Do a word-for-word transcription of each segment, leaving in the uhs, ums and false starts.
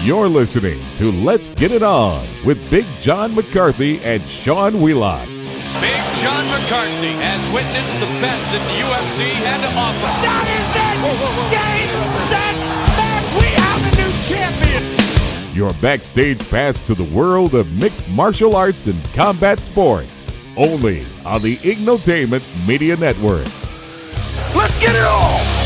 You're listening to Let's Get It On with Big John McCarthy and Sean Wheelock. Big John McCarthy has witnessed the best that the U F C had to offer. That is it! Whoa, whoa, whoa. Game, set, match! We have a new champion! Your backstage pass to the world of mixed martial arts and combat sports. Only on the Ignotainment Media Network. Let's get it on!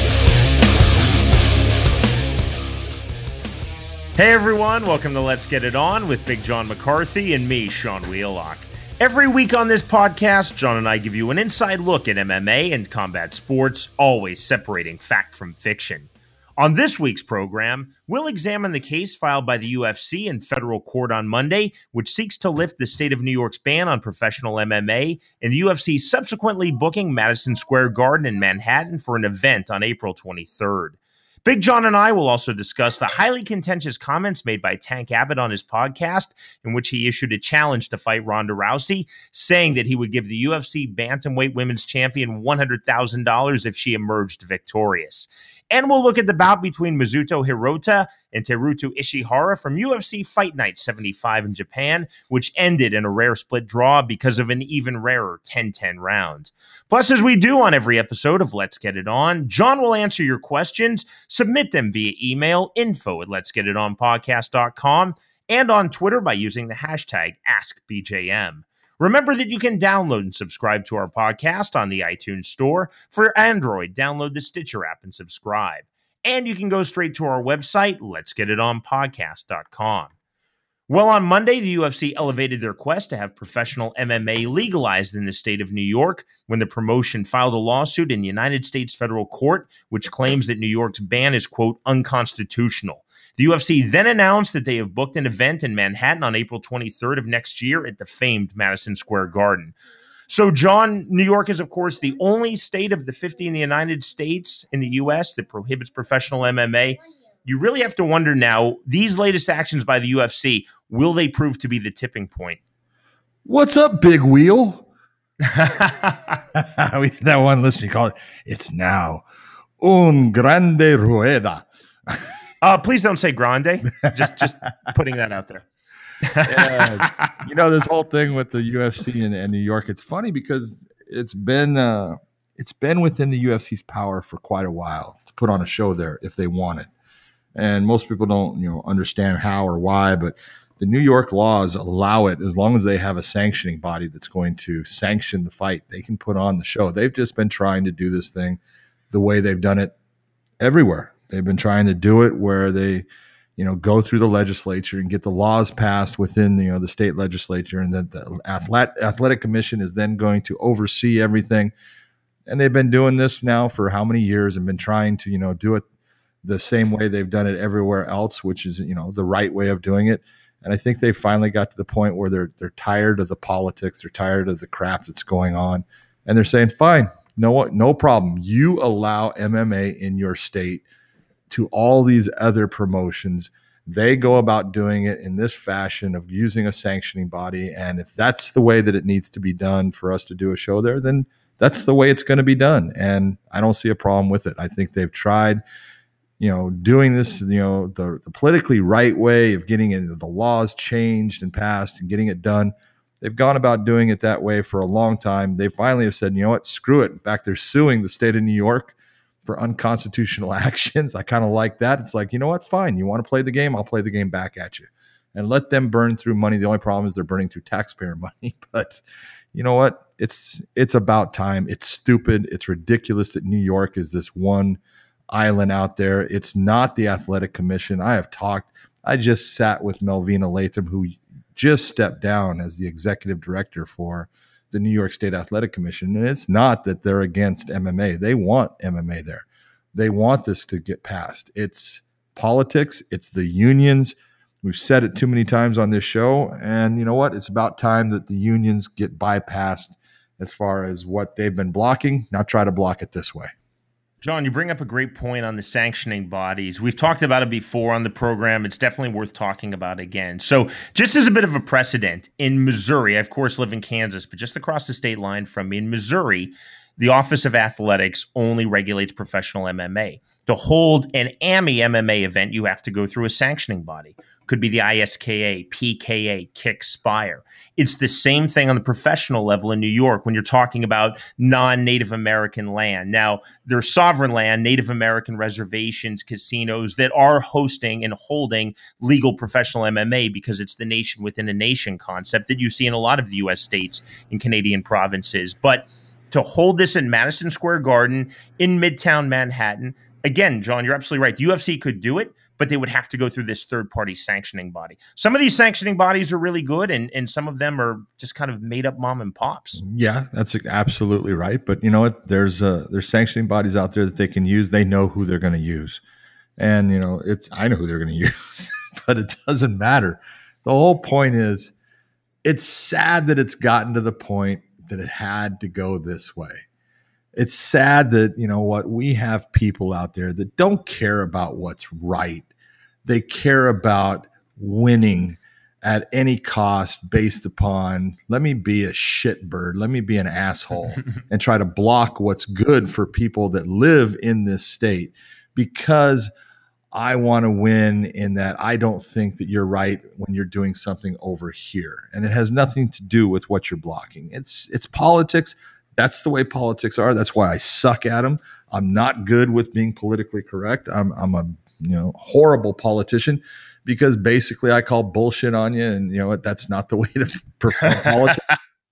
Hey everyone, welcome to Let's Get It On with Big John McCarthy and me, Sean Wheelock. Every week on this podcast, John and I give you an inside look at M M A and combat sports, always separating fact from fiction. On this week's program, we'll examine the case filed by the U F C in federal court on Monday, which seeks to lift the state of New York's ban on professional M M A, and the U F C subsequently booking Madison Square Garden in Manhattan for an event on April twenty-third. Big John and I will also discuss the highly contentious comments made by Tank Abbott on his podcast, in which he issued a challenge to fight Ronda Rousey, saying that he would give the U F C bantamweight women's champion one hundred thousand dollars if she emerged victorious. And we'll look at the bout between Mizuto Hirota and Teruto Ishihara from U F C Fight Night seventy-five in Japan, which ended in a rare split draw because of an even rarer ten ten round. Plus, as we do on every episode of Let's Get It On, John will answer your questions. Submit them via email, info at lets get it on podcast dot com, and on Twitter by using the hashtag Ask B J M. Remember that you can download and subscribe to our podcast on the iTunes Store. For Android, download the Stitcher app and subscribe. And you can go straight to our website, lets get it on podcast dot com. Well, on Monday, the U F C elevated their quest to have professional M M A legalized in the state of New York when the promotion filed a lawsuit in the United States federal court, which claims that New York's ban is, quote, unconstitutional. The U F C then announced that they have booked an event in Manhattan on April twenty-third of next year at the famed Madison Square Garden. So, John, New York is, of course, the only state of the fifty in the United States in the U S that prohibits professional M M A. You really have to wonder now, these latest actions by the U F C, will they prove to be the tipping point? What's up, Big Wheel? That one listener called it, it's now un grande rueda. Uh, please don't say grande. Just just putting that out there. Yeah, you know, this whole thing with the U F C and, and New York, it's funny because it's been uh, it's been within the U F C's power for quite a while to put on a show there if they want it. And most people don't, you know, understand how or why, but the New York laws allow it as long as they have a sanctioning body that's going to sanction the fight. They can put on the show. They've just been trying to do this thing the way they've done it everywhere. They've been trying to do it where they, you know, go through the legislature and get the laws passed within, you know, the state legislature, and then the athletic, athletic commission is then going to oversee everything. And they've been doing this now for how many years and been trying to, you know, do it the same way they've done it everywhere else, which is, you know, the right way of doing it. And I think they finally got to the point where they're they're tired of the politics, they're tired of the crap that's going on, and they're saying, fine, no, no problem. You allow M M A in your state to all these other promotions. They go about doing it in this fashion of using a sanctioning body. And if that's the way that it needs to be done for us to do a show there, then that's the way it's going to be done. And I don't see a problem with it. I think they've tried, you know, doing this, you know, the, the politically right way of getting it, the laws changed and passed and getting it done. They've gone about doing it that way for a long time. They finally have said, you know what, screw it. In fact, they're suing the state of New York for unconstitutional actions. I kind of like that. It's like, you know what? Fine. You want to play the game? I'll play the game back at you and let them burn through money. The only problem is they're burning through taxpayer money. But you know what? It's, it's about time. It's stupid. It's ridiculous that New York is this one island out there. It's not the athletic commission. I have talked, I just sat with Melvina Latham, who just stepped down as the executive director for the New York State Athletic Commission. And it's not that they're against M M A. They want M M A there. They want this to get passed. It's politics. It's the unions. We've said it too many times on this show. And you know what? It's about time that the unions get bypassed as far as what they've been blocking. Now try to block it this way. John, you bring up a great point on the sanctioning bodies. We've talked about it before on the program. It's definitely worth talking about again. So just as a bit of a precedent, in Missouri, I of course live in Kansas, but just across the state line from me in Missouri, the Office of Athletics only regulates professional M M A. To hold an A M I M M A event, you have to go through a sanctioning body. Could be the I S K A, P K A, Kick, Spire. It's the same thing on the professional level in New York when you're talking about non-Native American land. Now, there's sovereign land, Native American reservations, casinos that are hosting and holding legal professional M M A because it's the nation within a nation concept that you see in a lot of the U S states and Canadian provinces. But to hold this in Madison Square Garden in Midtown Manhattan, again, John, you're absolutely right. The U F C could do it, but they would have to go through this third-party sanctioning body. Some of these sanctioning bodies are really good, and, and some of them are just kind of made-up mom and pops. Yeah, that's absolutely right. But you know what? There's uh, there's sanctioning bodies out there that they can use. They know who they're going to use, and you know, it's I know who they're going to use, but it doesn't matter. The whole point is, it's sad that it's gotten to the point that it had to go this way. It's sad that, you know what, we have people out there that don't care about what's right. They care about winning at any cost based upon, let me be a shitbird, let me be an asshole and try to block what's good for people that live in this state because I want to win in that I don't think that you're right when you're doing something over here. And it has nothing to do with what you're blocking. It's it's politics. That's the way politics are. That's why I suck at them. I'm not good with being politically correct. I'm I'm a you know horrible politician because basically I call bullshit on you, and you know what? That's not the way to perform politics.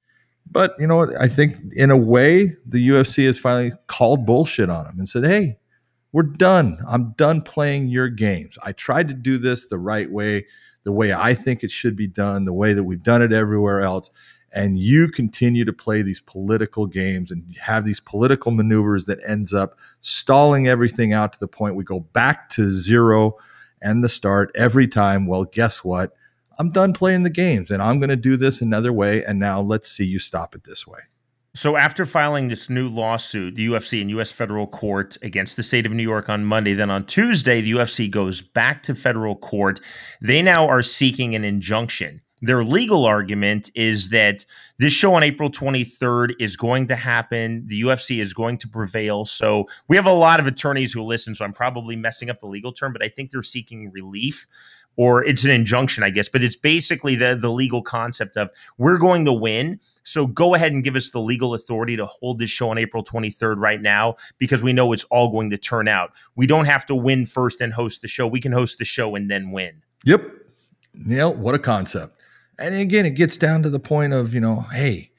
But you know what? I think in a way the U F C has finally called bullshit on them and said, "Hey, we're done. I'm done playing your games. I tried to do this the right way, the way I think it should be done, the way that we've done it everywhere else. And you continue to play these political games and have these political maneuvers that ends up stalling everything out to the point we go back to zero and the start every time. Well, guess what? I'm done playing the games and I'm going to do this another way. And now let's see you stop it this way." So after filing this new lawsuit, the U F C in U S federal court against the state of New York on Monday, then on Tuesday, the U F C goes back to federal court. They now are seeking an injunction. Their legal argument is that this show on April twenty-third is going to happen. The U F C is going to prevail. So we have a lot of attorneys who listen, so I'm probably messing up the legal term, but I think they're seeking relief, or it's an injunction, I guess. But it's basically the, the legal concept of we're going to win. So go ahead and give us the legal authority to hold this show on April twenty-third right now because we know it's all going to turn out. We don't have to win first and host the show. We can host the show and then win. Yep. Yeah, what a concept. And again, it gets down to the point of, you know, hey,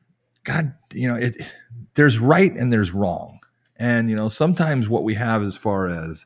God, you know, it, there's right and there's wrong. And, you know, sometimes what we have as far as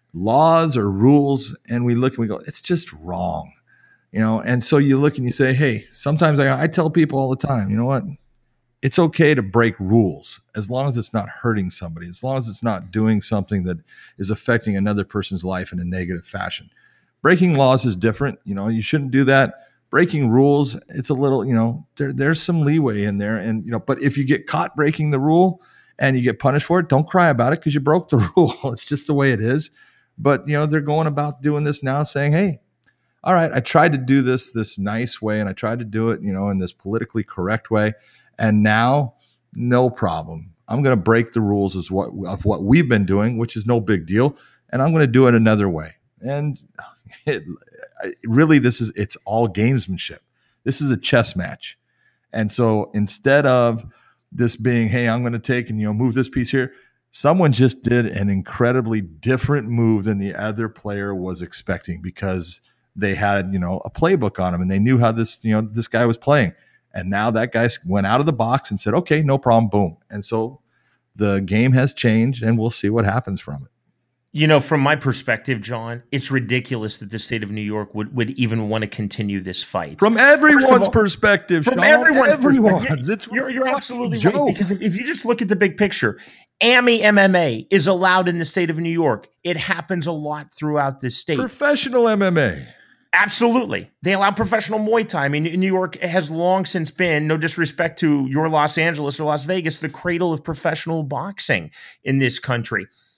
laws or rules, and we look and we go, it's just wrong, you know? And so you look and you say, hey, sometimes I, I tell people all the time, you know what? It's okay to break rules as long as it's not hurting somebody, as long as it's not doing something that is affecting another person's life in a negative fashion. Breaking laws is different. You know, you shouldn't do that. Breaking rules, it's a little, you know, there, there's some leeway in there. And, you know, but if you get caught breaking the rule and you get punished for it, don't cry about it because you broke the rule. It's just the way it is. But, you know, they're going about doing this now saying, hey, all right, I tried to do this this nice way and I tried to do it, you know, in this politically correct way. And now, no problem. I'm going to break the rules of what, of what we've been doing, which is no big deal. And I'm going to do it another way. And it, really, this is, it's all gamesmanship. This is a chess match. And so instead of this being, hey, I'm going to take and, you know, move this piece here, someone just did an incredibly different move than the other player was expecting because they had, you know, a playbook on him and they knew how this, you know, this guy was playing. And now that guy went out of the box and said, okay, no problem, boom. And so the game has changed and we'll see what happens from it. You know, from my perspective, John, it's ridiculous that the state of New York would, would even want to continue this fight. From everyone's all, perspective, from Sean, everyone's, everyone's. perspective. It's you're, you're absolutely joke. right. Because if you just look at the big picture, A M I M M A is allowed in the state of New York. It happens a lot throughout this state. Professional M M A. Absolutely. They allow professional Muay Thai. I mean, New York has long since been, no disrespect to your Los Angeles or Las Vegas, the cradle of professional boxing in this country.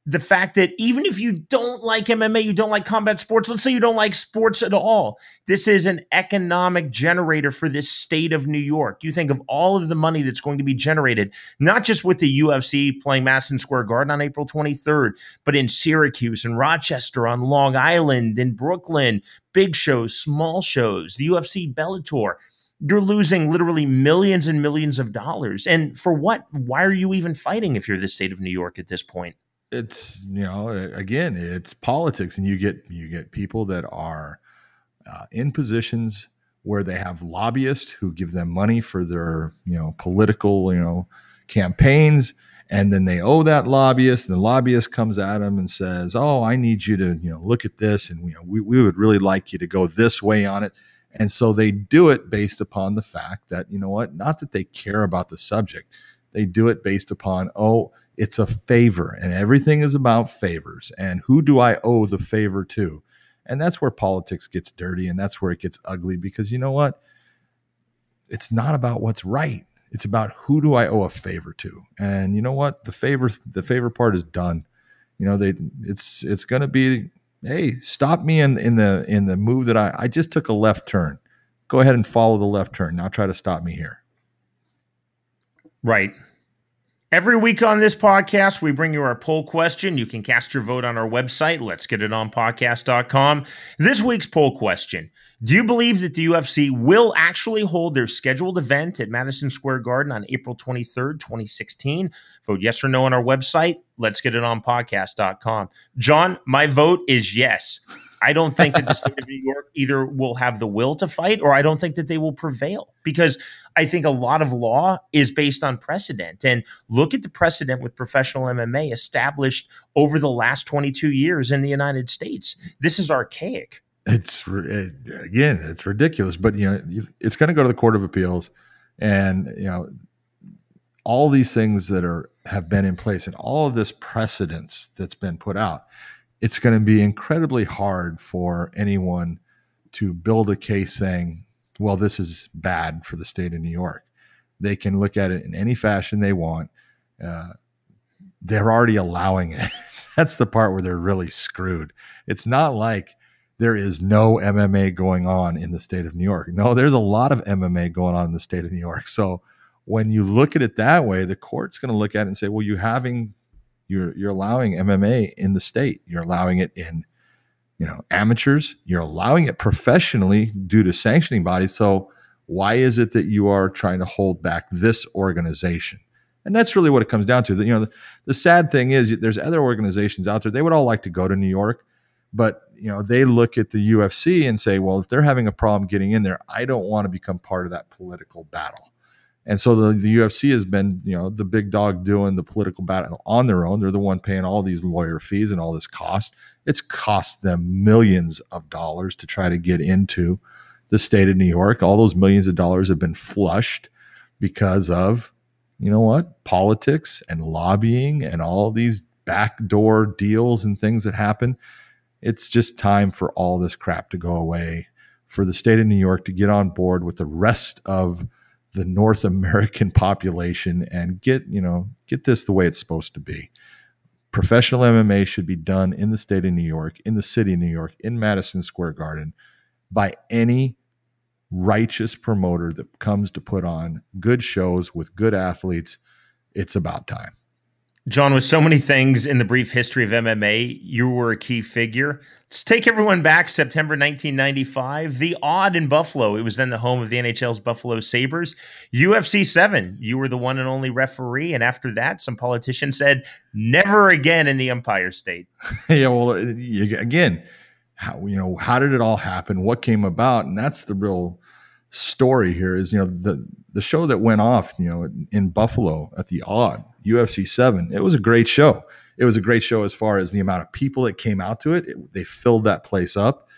the fact that even if you don't like M M A, you don't like combat sports, let's say you don't like sports at all, this is an economic generator for this state of New York. You think of all of the money that's going to be generated, not just with the U F C playing Madison Square Garden on April twenty-third, but in Syracuse and Rochester, on Long Island, in Brooklyn, big shows, small shows, the U F C, Bellator. You're losing literally millions and millions of dollars. And for what? Why are you even fighting if you're the state of New York at this point? It's, you know, again, it's politics, and you get you get people that are uh, in positions where they have lobbyists who give them money for their, you know, political, you know, campaigns, and then they owe that lobbyist, and the lobbyist comes at them and says, "Oh, I need you to, you know, look at this, and you know, we we would really like you to go this way on it." And so they do it based upon the fact that, you know what, not that they care about the subject, they do it based upon, oh, it's a favor, and everything is about favors. And who do I owe the favor to? And that's where politics gets dirty, and that's where it gets ugly, because you know what? It's not about what's right. It's about who do I owe a favor to? And you know what? The favor, the favor part is done. You know, they it's it's going to be, hey, stop me in in the in the move that I I just took a left turn. Go ahead and follow the left turn. Now try to stop me here. Right. Every week on this podcast, we bring you our poll question. You can cast your vote on our website, lets get it on podcast dot com. This week's poll question: do you believe that the U F C will actually hold their scheduled event at Madison Square Garden on April twenty-third, twenty sixteen? Vote yes or no on our website, lets get it on podcast dot com. John, my vote is yes. I don't think that the state of New York either will have the will to fight, or I don't think that they will prevail, because I think a lot of law is based on precedent. And look at the precedent with professional M M A established over the last twenty-two years in the United States. This is archaic. It's, again, it's ridiculous, but you know, it's going to go to the Court of Appeals, and you know, all these things that are have been in place, and all of this precedence that's been put out. It's going to be incredibly hard for anyone to build a case saying, well, this is bad for the state of New York. They can look at it in any fashion they want. Uh, they're already allowing it. That's the part where they're really screwed. It's not like there is no M M A going on in the state of New York. No, there's a lot of M M A going on in the state of New York. So when you look at it that way, the court's going to look at it and say, well, you having You're you're allowing M M A in the state. You're allowing it in, you know, amateurs. You're allowing it professionally due to sanctioning bodies. So why is it that you are trying to hold back this organization? And that's really what it comes down to. You know, the, the sad thing is there's other organizations out there. They would all like to go to New York, but you know, they look at the U F C and say, well, if they're having a problem getting in there, I don't want to become part of that political battle. And so the, the U F C has been, you know, the big dog doing the political battle on their own. They're the one paying all these lawyer fees and all this cost. It's cost them millions of dollars to try to get into the state of New York. All those millions of dollars have been flushed because of, you know what, politics and lobbying and all these backdoor deals and things that happen. It's just time for all this crap to go away, for the state of New York to get on board with the rest of the North American population and get, you know, get this the way it's supposed to be. Professional M M A should be done in the state of New York, in the city of New York, in Madison Square Garden, by any righteous promoter that comes to put on good shows with good athletes. It's about time. John, with so many things in the brief history of M M A, you were a key figure. Let's take everyone back September nineteen ninety-five. The Odd in Buffalo. It was then the home of the N H L's Buffalo Sabres. U F C seven. You were the one and only referee. And after that, some politicians said, never again in the Empire State. Yeah, well, you, again, how, you know, how did it all happen? What came about? And that's the real story here is, you know, the, the show that went off, you know, in, in Buffalo at the Odd, U F C seven, it was a great show. It was a great show as far as the amount of people that came out to it. it they filled that place up.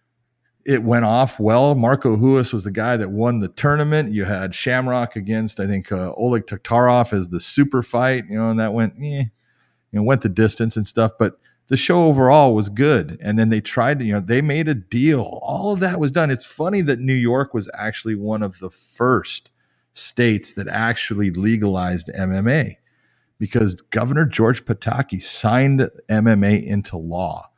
It went off well. Marco Huas was the guy that won the tournament. You had Shamrock against, I think, uh, Oleg Taktarov as the super fight, you know, and that went, eh, you know, went the distance and stuff. But the show overall was good. And then they tried to, you know, they made a deal. All of that was done. It's funny that New York was actually one of the first states that actually legalized M M A. because Governor George Pataki signed M M A into law.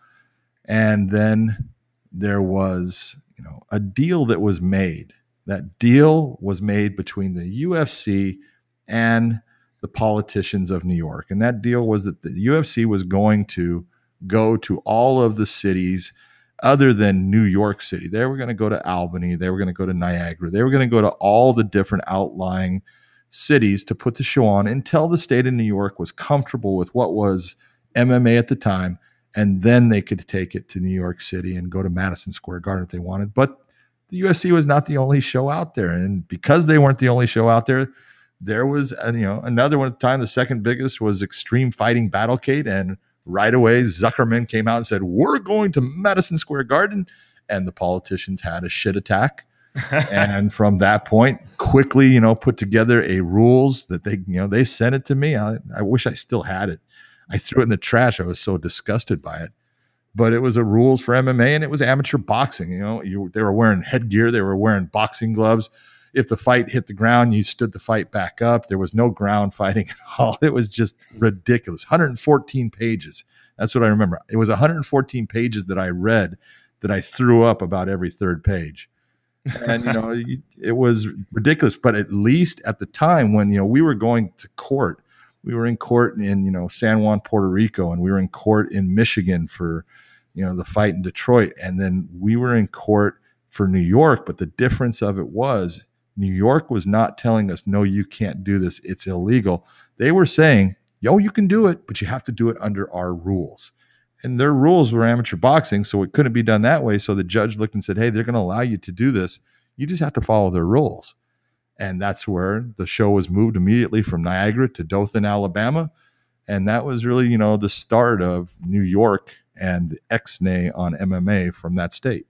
And then there was, you know, a deal that was made. That deal was made between the U F C and the politicians of New York. And that deal was that the U F C was going to go to all of the cities other than New York City. They were going to go to Albany. They were going to go to Niagara. They were going to go to all the different outlying cities to put the show on until the state of New York was comfortable with what was M M A at the time. And then they could take it to New York City and go to Madison Square Garden if they wanted. But the U F C was not the only show out there. And because they weren't the only show out there, there was, uh, you know, another one at the time. The second biggest was Extreme Fighting Battlecade. And right away, Zuckerman came out and said, we're going to Madison Square Garden. And the politicians had a shit attack. And from that point, quickly, you know, put together a rules that they, you know, they sent it to me. I, I wish I still had it. I threw it in the trash. I was so disgusted by it. But it was a rules for M M A, and it was amateur boxing. You know, you, they were wearing headgear. They were wearing boxing gloves. If the fight hit the ground, you stood the fight back up. There was no ground fighting at all. It was just ridiculous. one hundred fourteen pages. That's what I remember. It was one hundred fourteen pages that I read that I threw up about every third page. And, you know, it was ridiculous. But at least at the time when, you know, we were going to court, we were in court in, you know, San Juan, Puerto Rico, and we were in court in Michigan for, you know, the fight in Detroit. And then we were in court for New York. But the difference of it was New York was not telling us, no, you can't do this. It's illegal. They were saying, yo, you can do it, but you have to do it under our rules. And their rules were amateur boxing, so it couldn't be done that way. So the judge looked and said, hey, they're going to allow you to do this. You just have to follow their rules. And that's where the show was moved immediately from Niagara to Dothan, Alabama. And that was really, you know, the start of New York and the X-nay on M M A from that state.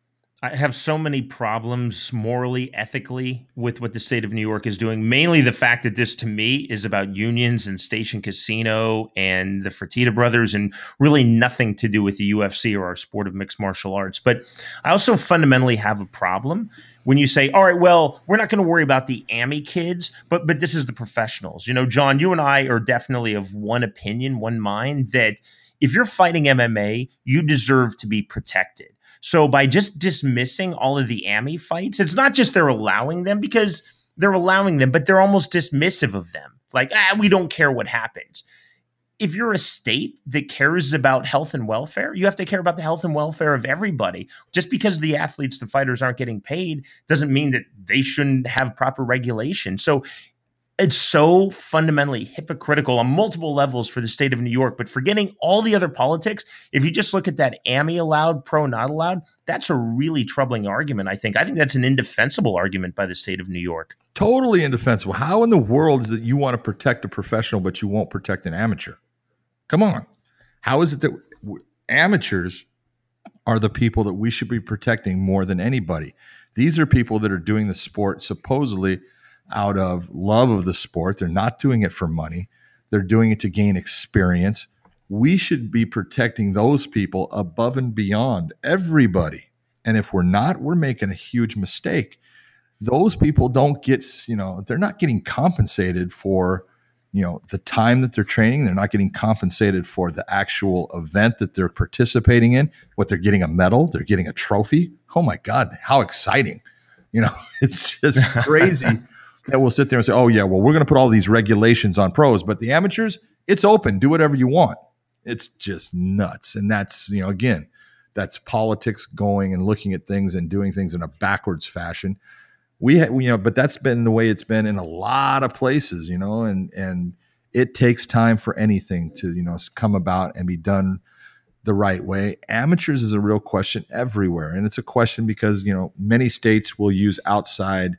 I have so many problems morally, ethically with what the state of New York is doing. Mainly the fact that this, to me, is about unions and Station Casino and the Fertitta brothers and really nothing to do with the U F C or our sport of mixed martial arts. But I also fundamentally have a problem when you say, all right, well, we're not going to worry about the A M I kids, but but this is the professionals. You know, John, you and I are definitely of one opinion, one mind, that if you're fighting M M A, you deserve to be protected. So by just dismissing all of the A M I fights, it's not just they're allowing them because they're allowing them, but they're almost dismissive of them. Like, ah, we don't care what happens. If you're a state that cares about health and welfare, you have to care about the health and welfare of everybody. Just because the athletes, the fighters aren't getting paid doesn't mean that they shouldn't have proper regulation. So it's so fundamentally hypocritical on multiple levels for the state of New York, but forgetting all the other politics, if you just look at that A M I allowed, pro not allowed, that's a really troubling argument, I think. I think that's an indefensible argument by the state of New York. Totally indefensible. How in the world is it you want to protect a professional, but you won't protect an amateur? Come on. How is it that w- amateurs are the people that we should be protecting more than anybody? These are people that are doing the sport supposedly out of love of the sport. They're not doing it for money. They're doing it to gain experience. We should be protecting those people above and beyond everybody. And if we're not, we're making a huge mistake. Those people don't get, you know, they're not getting compensated for, you know, the time that they're training. They're not getting compensated for the actual event that they're participating in. What, they're getting a medal, they're getting a trophy. Oh my God, how exciting. You know, it's just crazy. That we'll sit there and say, oh, yeah, well, we're going to put all these regulations on pros, but the amateurs, it's open. Do whatever you want. It's just nuts. And that's, you know, again, that's politics going and looking at things and doing things in a backwards fashion. We, ha- you know, but that's been the way it's been in a lot of places, you know, and, and it takes time for anything to, you know, come about and be done the right way. Amateurs is a real question everywhere. And it's a question because, you know, many states will use outside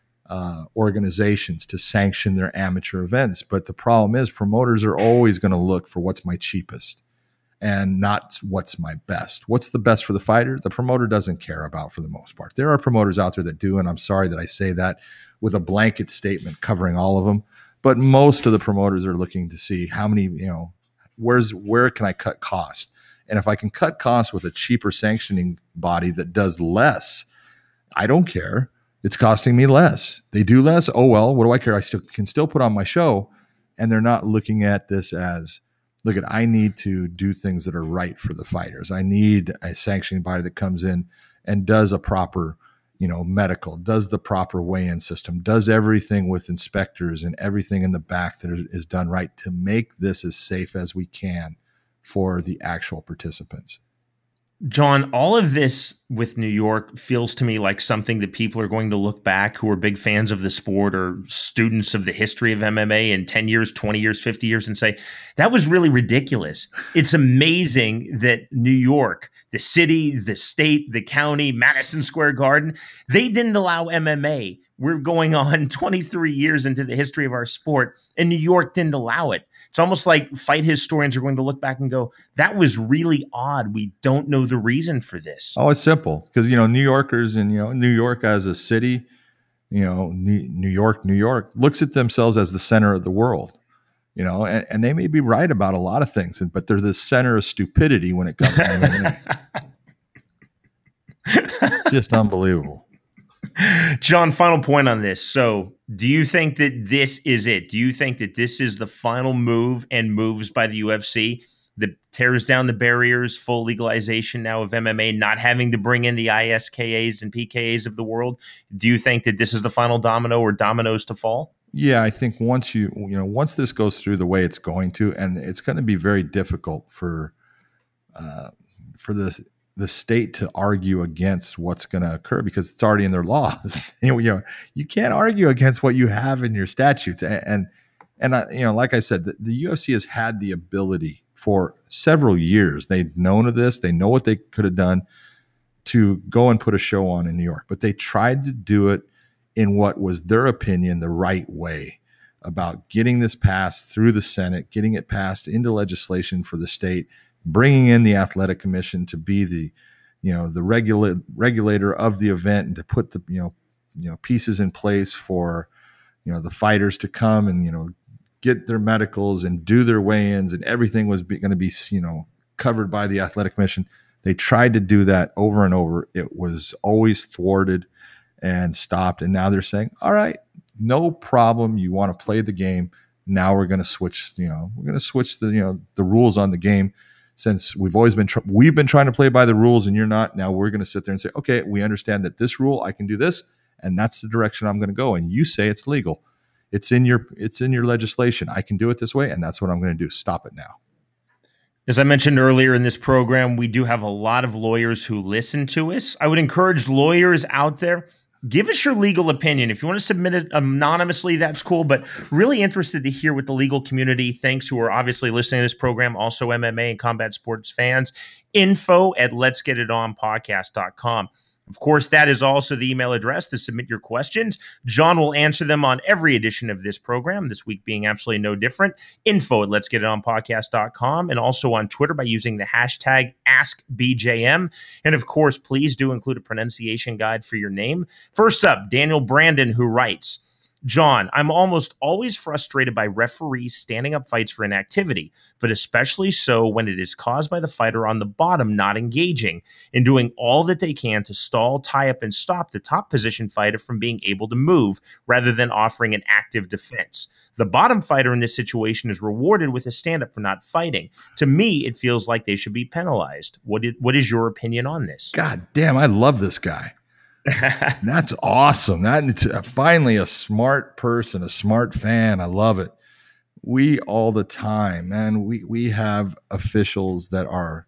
Uh, organizations to sanction their amateur events. But the problem is promoters are always going to look for what's my cheapest and not what's my best. What's the best for the fighter? The promoter doesn't care about for the most part. There are promoters out there that do, and I'm sorry that I say that with a blanket statement covering all of them. But most of the promoters are looking to see how many, you know, where's where can I cut costs? And if I can cut costs with a cheaper sanctioning body that does less, I don't care. It's costing me less. They do less. Oh, well, what do I care? I still can still put on my show and they're not looking at this as, look at, I need to do things that are right for the fighters. I need a sanctioning body that comes in and does a proper, you know, medical, does the proper weigh-in system, does everything with inspectors and everything in the back that is done right to make this as safe as we can for the actual participants. John, all of this with New York feels to me like something that people are going to look back who are big fans of the sport or students of the history of M M A in ten years, twenty years, fifty years and say, that was really ridiculous. It's amazing that New York, the city, the state, the county, Madison Square Garden, they didn't allow M M A. We're going on twenty-three years into the history of our sport, and New York didn't allow it. It's almost like fight historians are going to look back and go, that was really odd. We don't know the reason for this. Oh, it's simple. Because, you know, New Yorkers and, you know, New York as a city, you know, New York, New York looks at themselves as the center of the world, you know, and, and they may be right about a lot of things, but they're the center of stupidity when it comes to M M A. Just unbelievable. John, final point on this. So do you think that this is it? Do you think that this is the final move and moves by the U F C that tears down the barriers, full legalization now of M M A, not having to bring in the I S K As and P K As of the world? Do you think that this is the final domino or dominoes to fall? Yeah, I think once you, you know, once this goes through the way it's going to, and it's going to be very difficult for, uh, for the, the state to argue against what's going to occur because it's already in their laws. you know, you know, you can't argue against what you have in your statutes. And, and, and I, you know, like I said, the, the U F C has had the ability for several years. They've known of this. They know what they could have done to go and put a show on in New York, but they tried to do it in what was their opinion, the right way about getting this passed through the Senate, getting it passed into legislation for the state, bringing in the athletic commission to be the, you know, the regula- regulator of the event and to put the, you know, you know, pieces in place for, you know, the fighters to come and, you know, get their medicals and do their weigh-ins, and everything was going to be, you know, covered by the athletic commission. They tried to do that over and over. It was always thwarted and stopped. And now they're saying, all right, no problem. You want to play the game. Now we're going to switch, you know, we're going to switch the, you know, the rules on the game. Since we've always been, tr- we've been trying to play by the rules and you're not, now we're going to sit there and say, okay, we understand that this rule, I can do this, and that's the direction I'm going to go. And you say it's legal. It's in your, it's in your legislation. I can do it this way. And that's what I'm going to do. Stop it now. As I mentioned earlier in this program, we do have a lot of lawyers who listen to us. I would encourage lawyers out there, give us your legal opinion. If you want to submit it anonymously, that's cool, but really interested to hear what the legal community thinks, who are obviously listening to this program, also M M A and combat sports fans. Info at lets get it on podcast dot com. Of course, that is also the email address to submit your questions. John will answer them on every edition of this program, this week being absolutely no different. Info at lets get it on podcast dot com, and also on Twitter by using the hashtag Ask B J M. And of course, please do include a pronunciation guide for your name. First up, Daniel Brandon, who writes, John, I'm almost always frustrated by referees standing up fights for inactivity, but especially so when it is caused by the fighter on the bottom not engaging and doing all that they can to stall, tie up, and stop the top position fighter from being able to move rather than offering an active defense. The bottom fighter in this situation is rewarded with a stand-up for not fighting. To me, it feels like they should be penalized. What is, what is your opinion on this? God damn, I love this guy. That's awesome. That's finally a smart person, a smart fan. I love it. We all the time, man, we, we have officials that are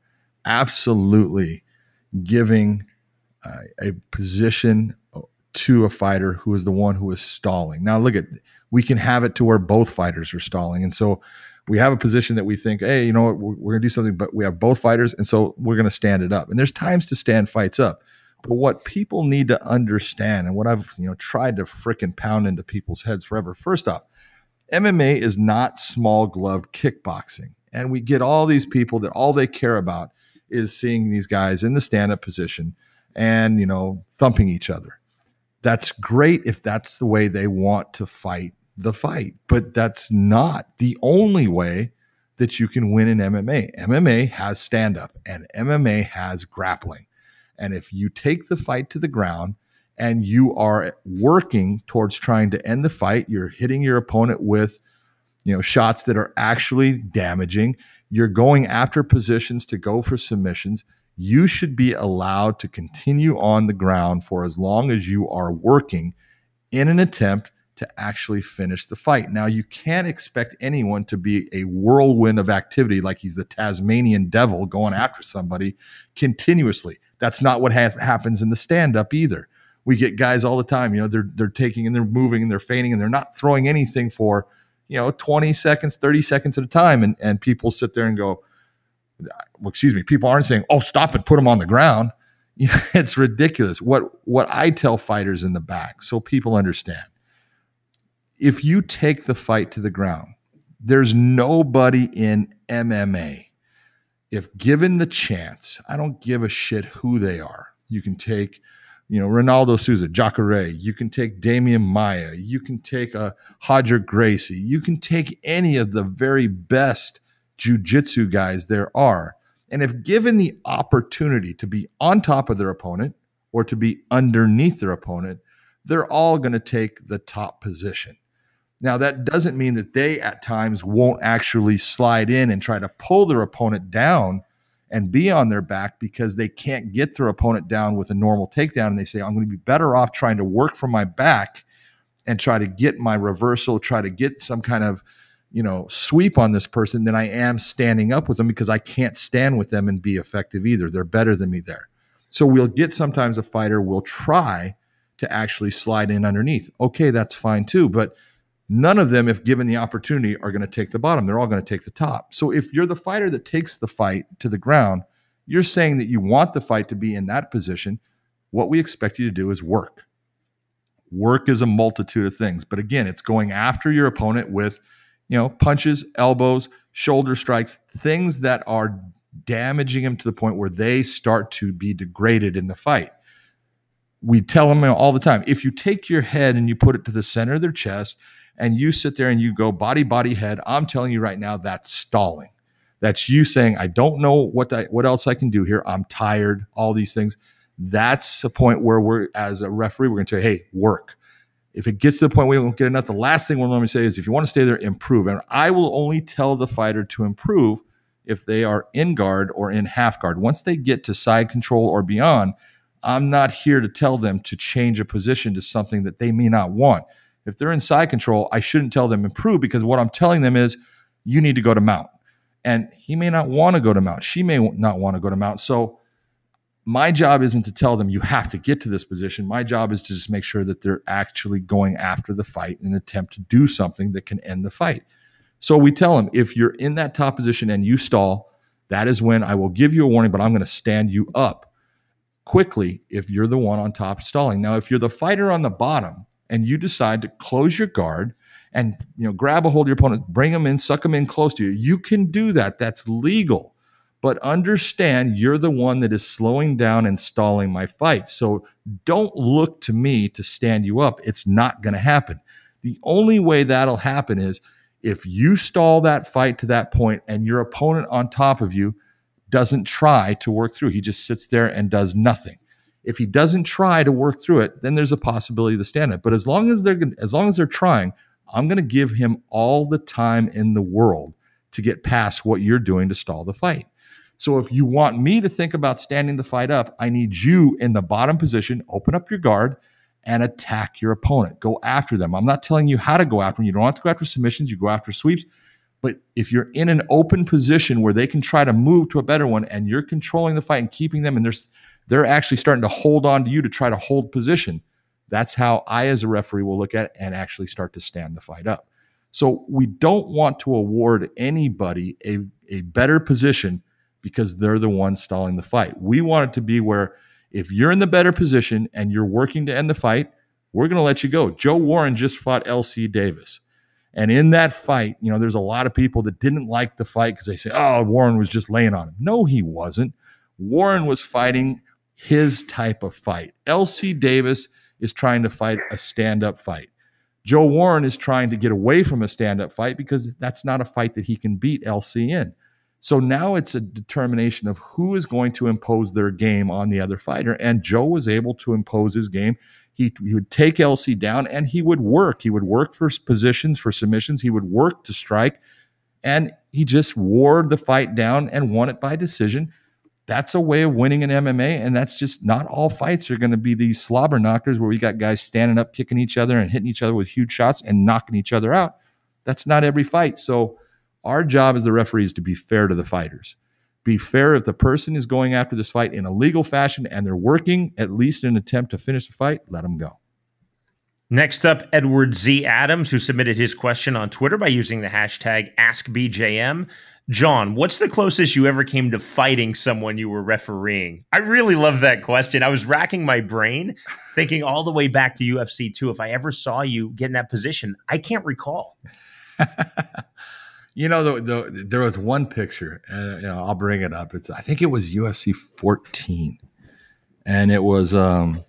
absolutely giving uh, a position to a fighter who is the one who is stalling. Now, look at, we can have it to where both fighters are stalling. And so we have a position that we think, hey, you know what, we're, we're going to do something, but we have both fighters. And so we're going to stand it up. And there's times to stand fights up. But what people need to understand, and what I've you know tried to frickin' pound into people's heads forever, first off, M M A is not small gloved kickboxing. And we get all these people that all they care about is seeing these guys in the stand-up position and, you know, thumping each other. That's great if that's the way they want to fight the fight, but that's not the only way that you can win in M M A. M M A has stand-up and M M A has grappling. And if you take the fight to the ground and you are working towards trying to end the fight, you're hitting your opponent with you know, shots that are actually damaging. You're going after positions to go for submissions. You should be allowed to continue on the ground for as long as you are working in an attempt to actually finish the fight. Now, you can't expect anyone to be a whirlwind of activity like he's the Tasmanian devil going after somebody continuously. That's not what ha- happens in the stand-up either. We get guys all the time, you know, they're they're taking and they're moving and they're feigning and they're not throwing anything for, you know, twenty seconds, thirty seconds at a time. And, and people sit there and go, well, excuse me, people aren't saying, oh, stop it, put them on the ground. You know, it's ridiculous. What what I tell fighters in the back, so people understand, if you take the fight to the ground, there's nobody in M M A, if given the chance, I don't give a shit who they are. You can take, you know, Ronaldo Souza, Jacare. You can take Damian Maia. You can take a Roger Gracie. You can take any of the very best jiu-jitsu guys there are. And if given the opportunity to be on top of their opponent or to be underneath their opponent, they're all going to take the top position. Now, that doesn't mean that they at times won't actually slide in and try to pull their opponent down and be on their back because they can't get their opponent down with a normal takedown. And they say, I'm going to be better off trying to work from my back and try to get my reversal, try to get some kind of, you know, sweep on this person than I am standing up with them, because I can't stand with them and be effective either. They're better than me there. So we'll get sometimes a fighter will try to actually slide in underneath. Okay, that's fine too. But none of them, if given the opportunity, are going to take the bottom. They're all going to take the top. So if you're the fighter that takes the fight to the ground, you're saying that you want the fight to be in that position. What we expect you to do is work. Work is a multitude of things. But again, it's going after your opponent with, you know, punches, elbows, shoulder strikes, things that are damaging them to the point where they start to be degraded in the fight. We tell them all the time, if you take your head and you put it to the center of their chest and you sit there and you go body, body, head, I'm telling you right now, that's stalling. That's you saying, I don't know what I, what else I can do here. I'm tired, all these things. That's a point where we're, as a referee, we're going to say, hey, work. If it gets to the point where we don't get enough, the last thing we'll normally say is, if you want to stay there, improve. And I will only tell the fighter to improve if they are in guard or in half guard. Once they get to side control or beyond, I'm not here to tell them to change a position to something that they may not want. If they're in side control, I shouldn't tell them improve, because what I'm telling them is, you need to go to mount. And he may not want to go to mount. She may not want to go to mount. So my job isn't to tell them you have to get to this position. My job is to just make sure that they're actually going after the fight in an attempt to do something that can end the fight. So we tell them, if you're in that top position and you stall, that is when I will give you a warning, but I'm going to stand you up quickly if you're the one on top stalling. Now, if you're the fighter on the bottom and you decide to close your guard and, you know, grab a hold of your opponent, bring them in, suck them in close to you, you can do that. That's legal. But understand, you're the one that is slowing down and stalling my fight. So don't look to me to stand you up. It's not going to happen. The only way that'll happen is if you stall that fight to that point and your opponent on top of you doesn't try to work through. He just sits there and does nothing. If he doesn't try to work through it, then there's a possibility to stand it. But as long as they're as long as they're trying, I'm going to give him all the time in the world to get past what you're doing to stall the fight. So if you want me to think about standing the fight up, I need you in the bottom position, open up your guard, and attack your opponent. Go after them. I'm not telling you how to go after them. You don't have to go after submissions. You go after sweeps. But if you're in an open position where they can try to move to a better one and you're controlling the fight and keeping them, and they're, they're actually starting to hold on to you to try to hold position, that's how I, as a referee, will look at it and actually start to stand the fight up. So we don't want to award anybody a, a better position because they're the one stalling the fight. We want it to be where if you're in the better position and you're working to end the fight, we're going to let you go. Joe Warren just fought L C Davis. And in that fight, you know, there's a lot of people that didn't like the fight because they say, oh, Warren was just laying on him. No, he wasn't. Warren was fighting his type of fight. L C Davis is trying to fight a stand-up fight. Joe Warren is trying to get away from a stand-up fight because that's not a fight that he can beat L C in. So now it's a determination of who is going to impose their game on the other fighter. And Joe was able to impose his game. He, he would take L C down and he would work. He would work for positions, for submissions. He would work to strike. And he just wore the fight down and won it by decision. That's a way of winning in M M A. And that's just not all fights are going to be these slobber knockers where we got guys standing up, kicking each other and hitting each other with huge shots and knocking each other out. That's not every fight. So our job as the referees to be fair to the fighters. Be fair if the person is going after this fight in a legal fashion and they're working at least in an attempt to finish the fight, let them go. Next up, Edward Z. Adams, who submitted his question on Twitter by using the hashtag Ask B J M. John, what's the closest you ever came to fighting someone you were refereeing? I really love that question. I was racking my brain, thinking all the way back to U F C two, if I ever saw you get in that position. I can't recall. You know, the, the, there was one picture, and you know, I'll bring it up. It's I think it was U F C fourteen, and it was um,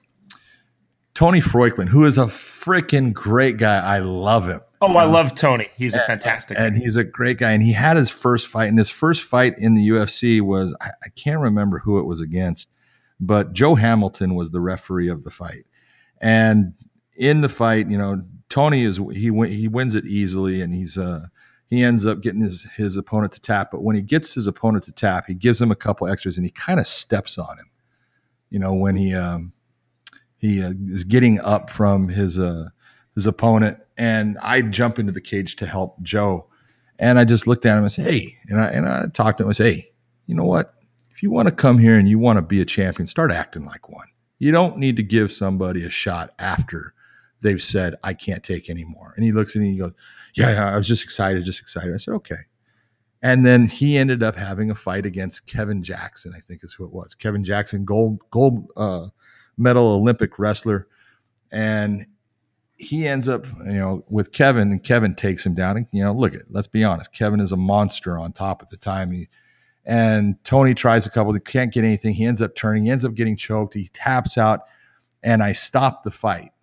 Tony Froiklund, who is a freaking great guy. I love him. Oh, I love Tony. He's a fantastic and, and he's a great guy. And he had his first fight, and his first fight in the U F C was I, I can't remember who it was against, but Joe Hamilton was the referee of the fight. And in the fight, you know, Tony is he he wins it easily, and he's uh. He ends up getting his, his opponent to tap. But when he gets his opponent to tap, he gives him a couple extras and he kind of steps on him. You know, when he um, he uh, is getting up from his uh, his opponent. And I jump into the cage to help Joe. And I just looked at him and said, hey, and I, and I talked to him and said, hey, you know what? If you want to come here and you want to be a champion, start acting like one. You don't need to give somebody a shot after they've said, I can't take anymore. And he looks at me and he goes, yeah, yeah, I was just excited, just excited. I said, okay. And then he ended up having a fight against Kevin Jackson, I think is who it was. Kevin Jackson, gold gold uh, medal Olympic wrestler. And he ends up, you know, with Kevin, and Kevin takes him down. And, you know, look at, let's be honest. Kevin is a monster on top at the time. He, and Tony tries a couple, he can't get anything. He ends up turning, he ends up getting choked. He taps out, and I stop the fight.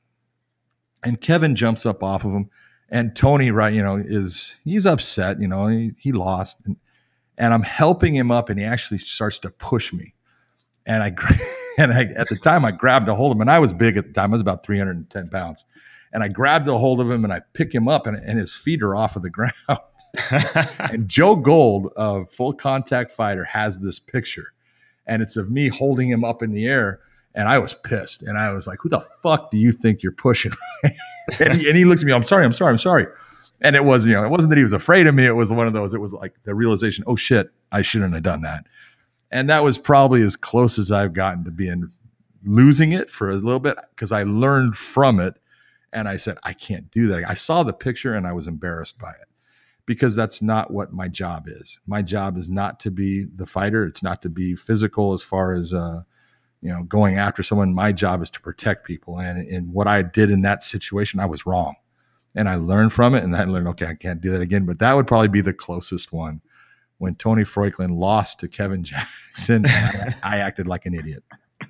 And Kevin jumps up off of him. And Tony, right, you know, is he's upset, you know, he, he lost. And, and I'm helping him up, and he actually starts to push me. And I, and I, at the time, I grabbed a hold of him, and I was big at the time. I was about three hundred ten pounds. And I grabbed a hold of him, and I pick him up, and, and his feet are off of the ground. And Joe Gold, a full contact fighter, has this picture. And it's of me holding him up in the air. And I was pissed. And I was like, who the fuck do you think you're pushing? and, he, and he looks at me, I'm sorry, I'm sorry, I'm sorry. And it was, you know, it wasn't that he was afraid of me. It was one of those, it was like the realization, oh shit, I shouldn't have done that. And that was probably as close as I've gotten to being losing it for a little bit, because I learned from it. And I said, I can't do that. I saw the picture and I was embarrassed by it, because that's not what my job is. My job is not to be the fighter. It's not to be physical as far as, uh, you know, going after someone. My job is to protect people. And, and what I did in that situation, I was wrong. And I learned from it, and I learned, okay, I can't do that again. But that would probably be the closest one, when Tony Froiklund lost to Kevin Jackson. I, I acted like an idiot.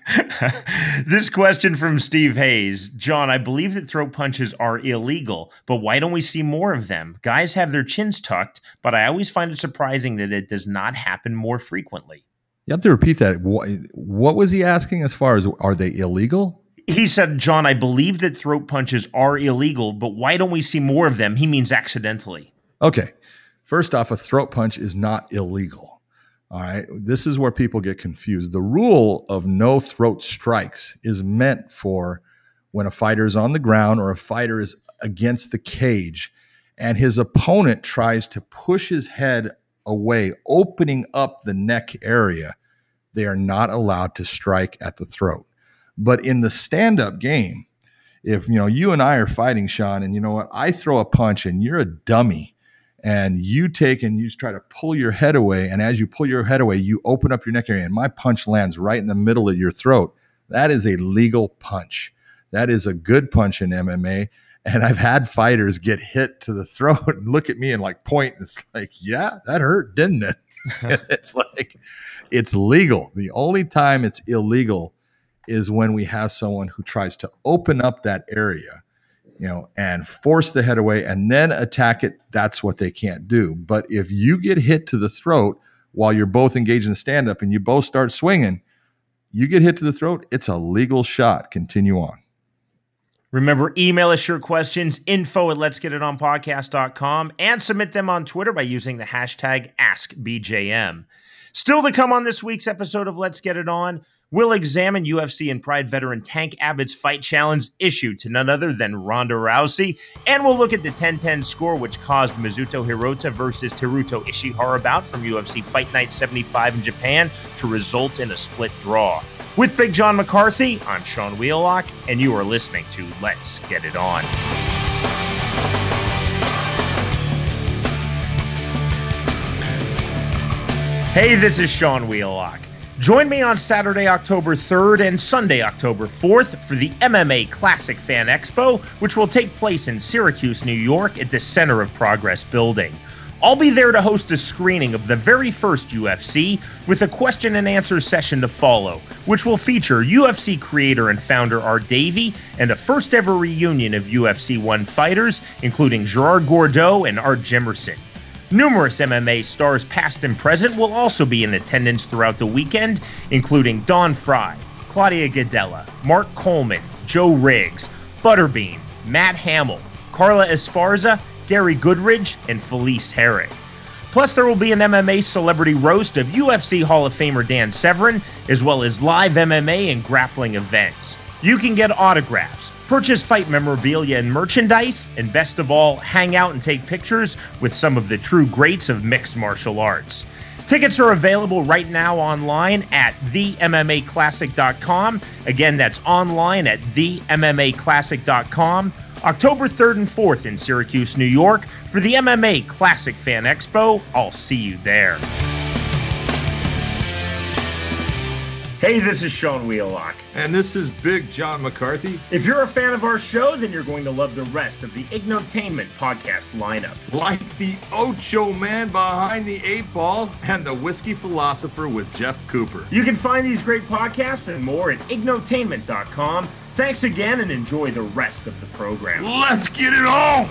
This question from Steve Hayes. John, I believe that throat punches are illegal, but why don't we see more of them? Guys have their chins tucked, but I always find it surprising that it does not happen more frequently. You have to repeat that. What, what was he asking as far as, are they illegal? He said, John, I believe that throat punches are illegal, but why don't we see more of them? He means accidentally. Okay. First off, a throat punch is not illegal. All right. This is where people get confused. The rule of no throat strikes is meant for when a fighter is on the ground or a fighter is against the cage and his opponent tries to push his head away, opening up the neck area. They are not allowed to strike at the throat. But in the stand-up game, if you know you and I are fighting, Sean, and you know what, I throw a punch and you're a dummy, and you take and you try to pull your head away, and as you pull your head away, you open up your neck area, and my punch lands right in the middle of your throat. That is a legal punch. That is a good punch in M M A. And I've had fighters get hit to the throat and look at me and like point. And it's like, yeah, that hurt, didn't it? It's like, it's legal. The only time it's illegal is when we have someone who tries to open up that area, you know, and force the head away and then attack it. That's what they can't do. But if you get hit to the throat while you're both engaged in stand-up and you both start swinging, you get hit to the throat, it's a legal shot. Continue on. Remember, email us your questions, info at lets get it on podcast dot com, and submit them on Twitter by using the hashtag Ask B J M. Still to come on this week's episode of Let's Get It On, we'll examine U F C and Pride veteran Tank Abbott's fight challenge issued to none other than Ronda Rousey, and we'll look at the ten ten score which caused Mizuto Hirota versus Teruto Ishihara bout from U F C Fight Night seventy-five in Japan to result in a split draw. With Big John McCarthy, I'm Sean Wheelock, and you are listening to Let's Get It On. Hey, this is Sean Wheelock. Join me on Saturday, October third and Sunday, October fourth for the M M A Classic Fan Expo, which will take place in Syracuse, New York at the Center of Progress building. I'll be there to host a screening of the very first U F C with a question and answer session to follow, which will feature U F C creator and founder Art Davie and a first ever reunion of U F C one fighters, including Gerard Gordeau and Art Jimerson. Numerous M M A stars past and present will also be in attendance throughout the weekend, including Don Fry, Claudia Gadelha, Mark Coleman, Joe Riggs, Butterbean, Matt Hamill, Carla Esparza, Gary Goodridge, and Felice Herrig. Plus, there will be an M M A celebrity roast of U F C Hall of Famer Dan Severn, as well as live M M A and grappling events. You can get autographs, purchase fight memorabilia and merchandise, and best of all, hang out and take pictures with some of the true greats of mixed martial arts. Tickets are available right now online at the M M A classic dot com. Again, that's online at the M M A classic dot com. October third and fourth in Syracuse, New York for the M M A Classic Fan Expo. I'll see you there. Hey, this is Sean Wheelock. And this is Big John McCarthy. If you're a fan of our show, then you're going to love the rest of the Ignotainment podcast lineup. Like the Ocho Man behind the eight ball and the Whiskey Philosopher with Jeff Cooper. You can find these great podcasts and more at ignotainment dot com. Thanks again and enjoy the rest of the program. Let's get it on!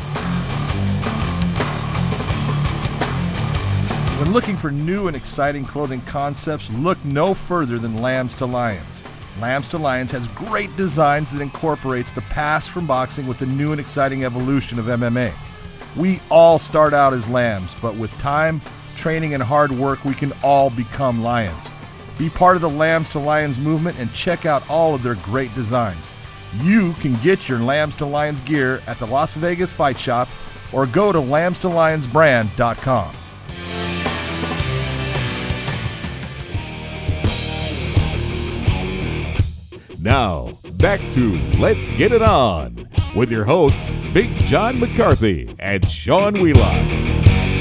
When looking for new and exciting clothing concepts, look no further than Lambs to Lions. Lambs to Lions has great designs that incorporates the past from boxing with the new and exciting evolution of M M A. We all start out as lambs, but with time, training, and hard work, we can all become lions. Be part of the Lambs to Lions movement and check out all of their great designs. You can get your Lambs to Lions gear at the Las Vegas Fight Shop or go to lambs to lions brand dot com. Now, back to Let's Get It On with your hosts, Big John McCarthy and Sean Wheelock.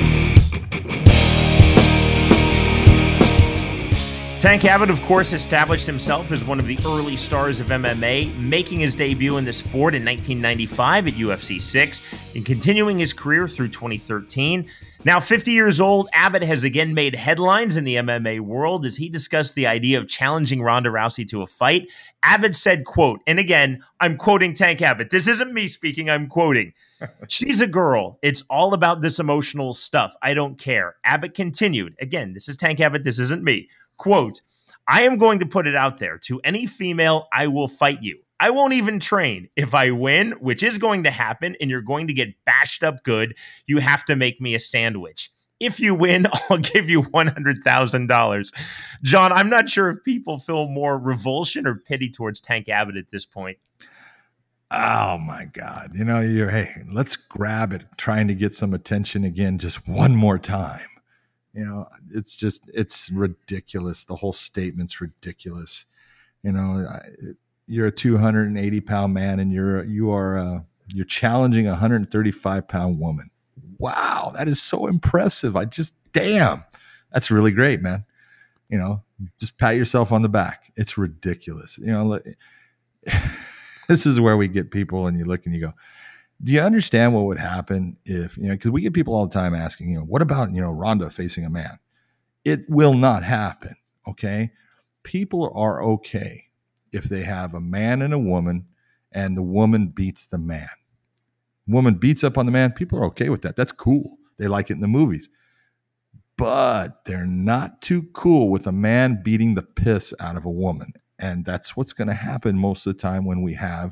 Tank Abbott, of course, established himself as one of the early stars of M M A, making his debut in the sport in nineteen ninety-five at U F C six and continuing his career through twenty thirteen. Now fifty years old, Abbott has again made headlines in the M M A world as he discussed the idea of challenging Ronda Rousey to a fight. Abbott said, quote, and again, I'm quoting Tank Abbott. This isn't me speaking, I'm quoting. She's a girl. It's all about this emotional stuff. I don't care. Abbott continued. Again, this is Tank Abbott. This isn't me. Quote, I am going to put it out there. To any female, I will fight you. I won't even train. If I win, which is going to happen, and you're going to get bashed up good, you have to make me a sandwich. If you win, I'll give you one hundred thousand dollars. John, I'm not sure if people feel more revulsion or pity towards Tank Abbott at this point. Oh, my God. You know, you hey, let's grab it, trying to get some attention again just one more time. You know, it's just, it's ridiculous. The whole statement's ridiculous. You know, you're a two hundred eighty pound man and you're, you are, uh, you're challenging a one hundred thirty-five pound woman. Wow. That is so impressive. I just, damn, that's really great, man. You know, just pat yourself on the back. It's ridiculous. You know, this is where we get people and you look and you go, do you understand what would happen if, you know, because we get people all the time asking, you know, what about, you know, Ronda facing a man? It will not happen. Okay. People are okay if they have a man and a woman and the woman beats the man. Woman beats up on the man. People are okay with that. That's cool. They like it in the movies, but they're not too cool with a man beating the piss out of a woman. And that's what's going to happen most of the time when we have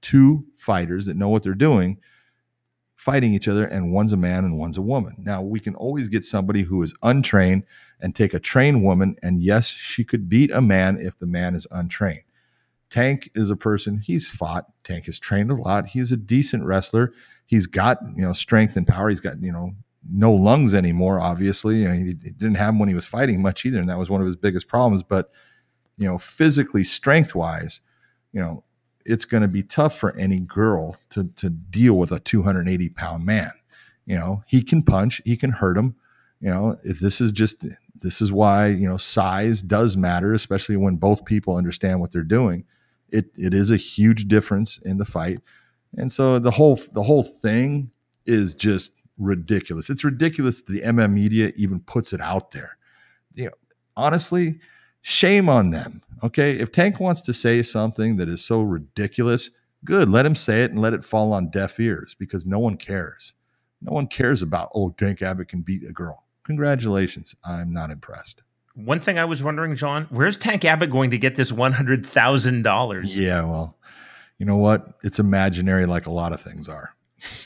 two fighters that know what they're doing fighting each other, and one's a man and one's a woman. Now, we can always get somebody who is untrained and take a trained woman, and yes, she could beat a man if the man is untrained. Tank is a person, he's fought. Tank has trained a lot. He's a decent wrestler. He's got, you know, strength and power. He's got, you know, no lungs anymore, obviously. You know, he, he didn't have them when he was fighting much either, and that was one of his biggest problems. But, you know, physically, strength-wise, you know, it's going to be tough for any girl to to deal with a two hundred eighty pound man. You know, he can punch, he can hurt him. You know, if this is just, this is why, you know, size does matter, especially when both people understand what they're doing. It it is a huge difference in the fight. And so the whole the whole thing is just ridiculous. It's ridiculous that the M M A media even puts it out there. You know, honestly, shame on them. Okay, if Tank wants to say something that is so ridiculous, good. Let him say it and let it fall on deaf ears, because no one cares. No one cares about, oh, Tank Abbott can beat a girl. Congratulations. I'm not impressed. One thing I was wondering, John, where's Tank Abbott going to get this one hundred thousand dollars? Yeah, well, you know what? It's imaginary, like a lot of things are.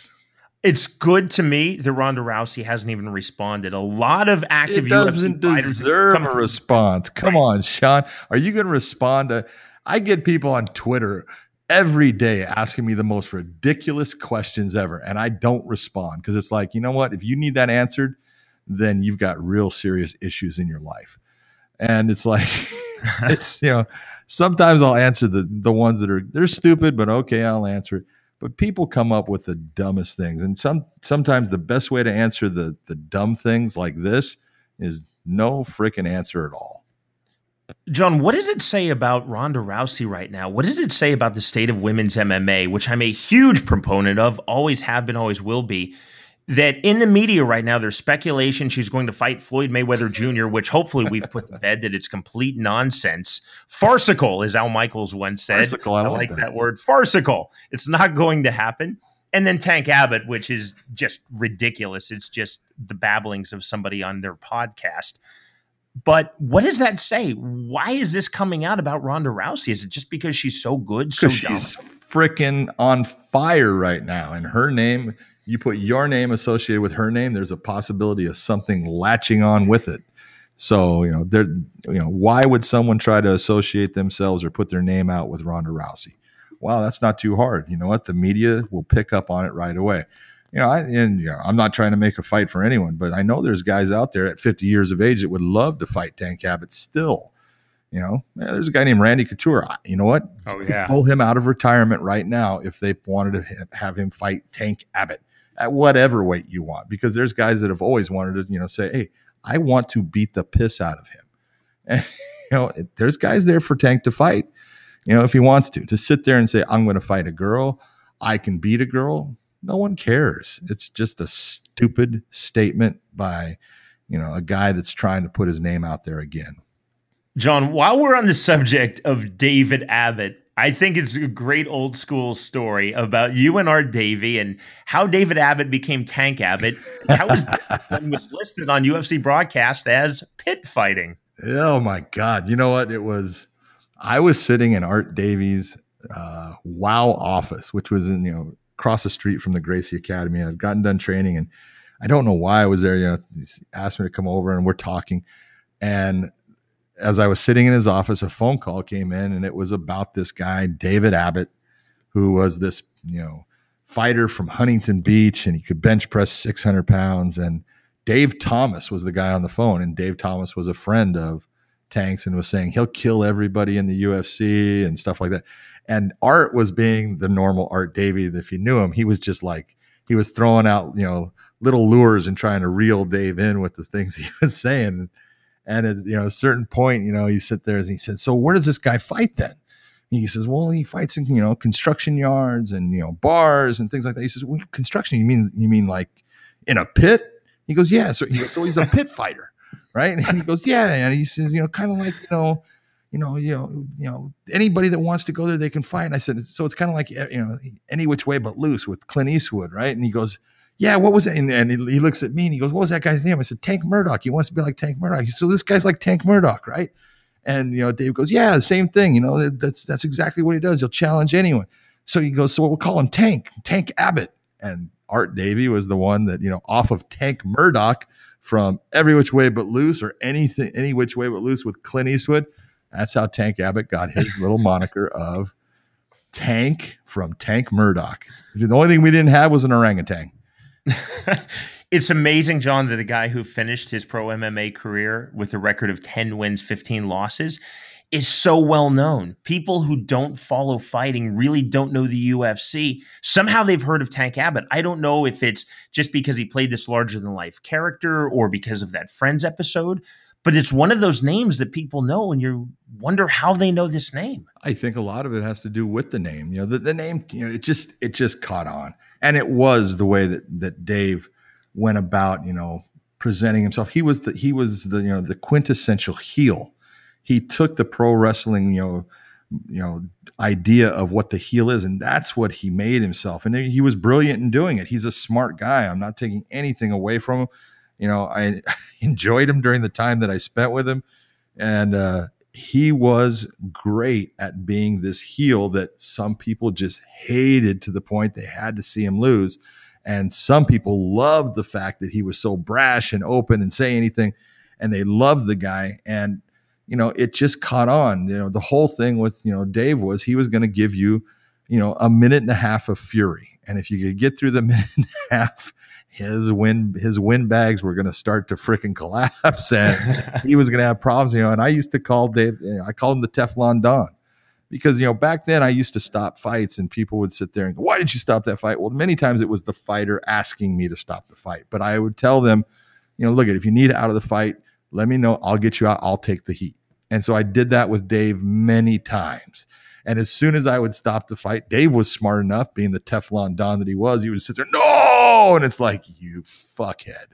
It's good to me that Ronda Rousey hasn't even responded. A lot of active it doesn't U F C deserve a response. Come right. on, Sean. Are you going to respond to? I get people on Twitter every day asking me the most ridiculous questions ever, and I don't respond because it's like, you know what? If you need that answered, then you've got real serious issues in your life. And it's like, it's, you know, sometimes I'll answer the the ones that are, they're stupid, but okay, I'll answer it. But people come up with the dumbest things. And some sometimes the best way to answer the, the dumb things like this is no freaking answer at all. John, what does it say about Ronda Rousey right now? What does it say about the state of women's M M A, which I'm a huge proponent of, always have been, always will be, that in the media right now, there's speculation she's going to fight Floyd Mayweather Junior, which hopefully we've put to bed that it's complete nonsense. Farcical, as Al Michaels once said. Farcical, I, I like that. that word. Farcical. It's not going to happen. And then Tank Abbott, which is just ridiculous. It's just the babblings of somebody on their podcast. But what does that say? Why is this coming out about Ronda Rousey? Is it just because she's so good, so she's freaking on fire right now, and her name, you put your name associated with her name, there's a possibility of something latching on with it. So, you know, there, you know, why would someone try to associate themselves or put their name out with Ronda Rousey? Wow, that's not too hard. You know what? The media will pick up on it right away. You know, I, and you know, I'm not trying to make a fight for anyone, but I know there's guys out there at fifty years of age that would love to fight Tank Abbott still. You know, yeah, there's a guy named Randy Couture. You know what? Oh, yeah. Pull him out of retirement right now if they wanted to have him fight Tank Abbott at whatever weight you want, because there's guys that have always wanted to, you know, say, hey, I want to beat the piss out of him. And, you know, there's guys there for Tank to fight, you know, if he wants to, to sit there and say, I'm going to fight a girl. I can beat a girl. No one cares. It's just a stupid statement by, you know, a guy that's trying to put his name out there again. John, while we're on the subject of David Abbott, I think it's a great old school story about you and Art Davie and how David Abbott became Tank Abbott. How his discipline was listed on U F C broadcast as pit fighting. Oh my God. You know what? It was, I was sitting in Art Davie's uh, WOW office, which was in, you know, across the street from the Gracie Academy. I'd gotten done training, and I don't know why I was there. You know, he asked me to come over, and we're talking. And as I was sitting in his office, a phone call came in, and it was about this guy, David Abbott, who was this, you know, fighter from Huntington Beach, and he could bench press six hundred pounds. And Dave Thomas was the guy on the phone, and Dave Thomas was a friend of Tank's and was saying he'll kill everybody in the U F C and stuff like that. And Art was being the normal Art Davie. If you knew him, he was just like, he was throwing out, you know, little lures and trying to reel Dave in with the things he was saying. And at, you know, a certain point, you know, you sit there and he said, so where does this guy fight then? And he says, well, he fights in, you know, construction yards and, you know, bars and things like that. He says, well, construction, you mean, you mean like in a pit? He goes, yeah. So, he goes, so he's a pit fighter, right? And he goes, yeah. And he says, you know, kind of like, you know, you know, you know, you know, anybody that wants to go there, they can fight. And I said, so it's kind of like, you know, Any Which Way But Loose with Clint Eastwood, right? And he goes, yeah, what was it? And, and he looks at me and he goes, what was that guy's name? I said, Tank Murdoch. He wants to be like Tank Murdoch. He said, so this guy's like Tank Murdoch, right? And, you know, Dave goes, yeah, the same thing. You know, that's, that's exactly what he does. He'll challenge anyone. So he goes, so we'll call him Tank, Tank Abbott. And Art Davie was the one that, you know, off of Tank Murdoch from Every Which Way But Loose, or anything, Any Which Way But Loose with Clint Eastwood. That's how Tank Abbott got his little moniker of Tank from Tank Murdoch. The only thing we didn't have was an orangutan. It's amazing, John, that a guy who finished his pro M M A career with a record of ten wins, fifteen losses is so well known. People who don't follow fighting really don't know the U F C. Somehow they've heard of Tank Abbott. I don't know if it's just because he played this larger than life character or because of that Friends episode, but it's one of those names that people know, and you wonder how they know this name. I think a lot of it has to do with the name. You know, the, the name, you know, it just it just caught on. And it was the way that that Dave went about, you know, presenting himself. He was the he was the, you know, the quintessential heel. He took the pro wrestling, you know, you know, idea of what the heel is, and that's what he made himself. And he was brilliant in doing it. He's a smart guy. I'm not taking anything away from him. You know, I enjoyed him during the time that I spent with him, and uh, he was great at being this heel that some people just hated to the point they had to see him lose. And some people loved the fact that he was so brash and open and say anything, and they loved the guy. And you know, it just caught on. You know, the whole thing with, you know, Dave was he was going to give you, you know, a minute and a half of fury. And if you could get through the minute and a half, his win, his win bags were going to start to freaking collapse, and he was going to have problems, you know. And I used to call Dave, you know, I called him the Teflon Don, because, you know, back then I used to stop fights and people would sit there and go, why did you stop that fight? Well, many times it was the fighter asking me to stop the fight, but I would tell them, you know, look, if you need out of the fight, let me know. I'll get you out. I'll take the heat. And so I did that with Dave many times. And as soon as I would stop the fight, Dave was smart enough, being the Teflon Don that he was, he would sit there, no! And it's like, you fuckhead.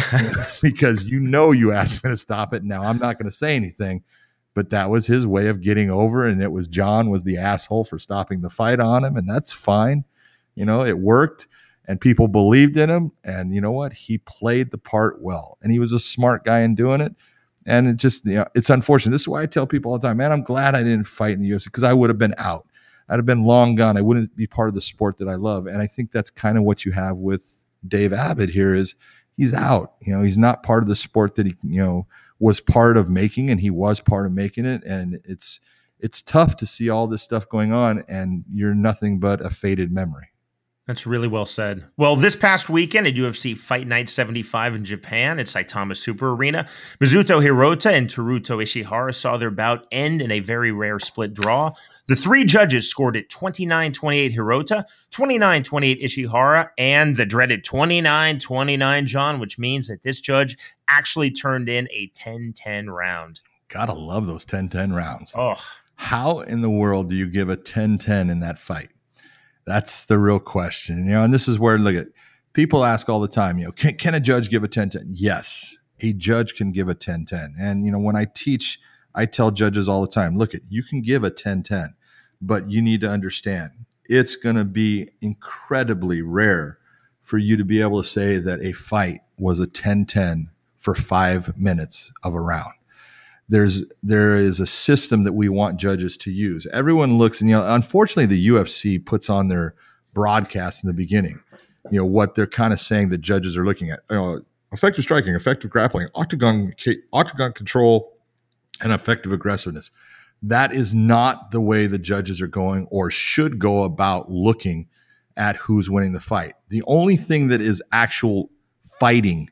Because you know you asked me to stop it. Now I'm not going to say anything. But that was his way of getting over. And it was John was the asshole for stopping the fight on him. And that's fine. You know, it worked. And people believed in him. And you know what? He played the part well. And he was a smart guy in doing it. And it just, you know, it's unfortunate. This is why I tell people all the time, man, I'm glad I didn't fight in the U F C, because I would have been out. I'd have been long gone. I wouldn't be part of the sport that I love. And I think that's kind of what you have with Dave Abbott here is he's out. You know, he's not part of the sport that he, you know, was part of making, and he was part of making it. And it's, it's tough to see all this stuff going on, and you're nothing but a faded memory. That's really well said. Well, this past weekend at U F C Fight Night seventy-five in Japan at Saitama Super Arena, Mizuto Hirota and Teruto Ishihara saw their bout end in a very rare split draw. The three judges scored it twenty-nine twenty-eight Hirota, twenty-nine twenty-eight Ishihara, and the dreaded twenty-nine twenty-nine, John, which means that this judge actually turned in a ten ten round. Gotta love those ten ten rounds. Oh, how in the world do you give a ten ten in that fight? That's the real question, you know, and this is where, look at, people ask all the time, you know, can, can a judge give a ten ten? Yes, a judge can give a ten ten. And, you know, when I teach, I tell judges all the time, look at, you can give a ten ten, but you need to understand it's going to be incredibly rare for you to be able to say that a fight was a ten ten for five minutes of a round. There's there is a system that we want judges to use. Everyone looks, and you know, unfortunately, the U F C puts on their broadcast in the beginning, you know, what they're kind of saying the judges are looking at: you know, effective striking, effective grappling, octagon octagon control, and effective aggressiveness. That is not the way the judges are going or should go about looking at who's winning the fight. The only thing that is actual fighting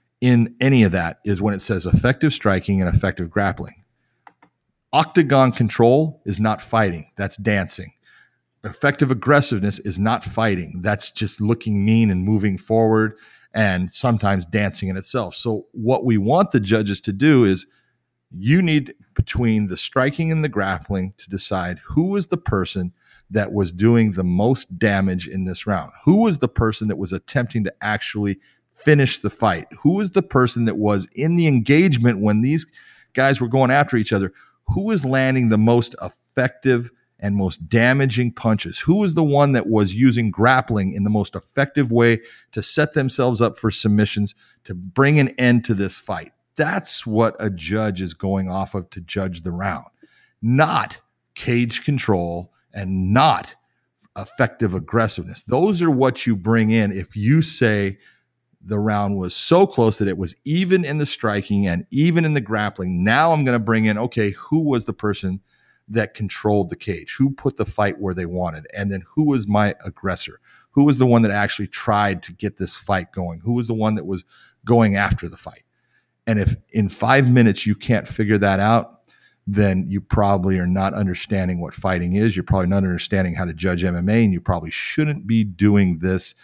in any of that is when it says effective striking and effective grappling. Octagon control is not fighting. That's dancing. Effective aggressiveness is not fighting. That's just looking mean and moving forward and sometimes dancing in itself. So what we want the judges to do is you need between the striking and the grappling to decide who was the person that was doing the most damage in this round. Who was the person that was attempting to actually finish the fight? Who was the person that was in the engagement when these guys were going after each other? Who was landing the most effective and most damaging punches? Who was the one that was using grappling in the most effective way to set themselves up for submissions to bring an end to this fight? That's what a judge is going off of to judge the round, not cage control and not effective aggressiveness. Those are what you bring in if you say the round was so close that it was even in the striking and even in the grappling. Now I'm going to bring in, okay, who was the person that controlled the cage? Who put the fight where they wanted? And then who was my aggressor? Who was the one that actually tried to get this fight going? Who was the one that was going after the fight? And if in five minutes you can't figure that out, then you probably are not understanding what fighting is. You're probably not understanding how to judge M M A, and you probably shouldn't be doing this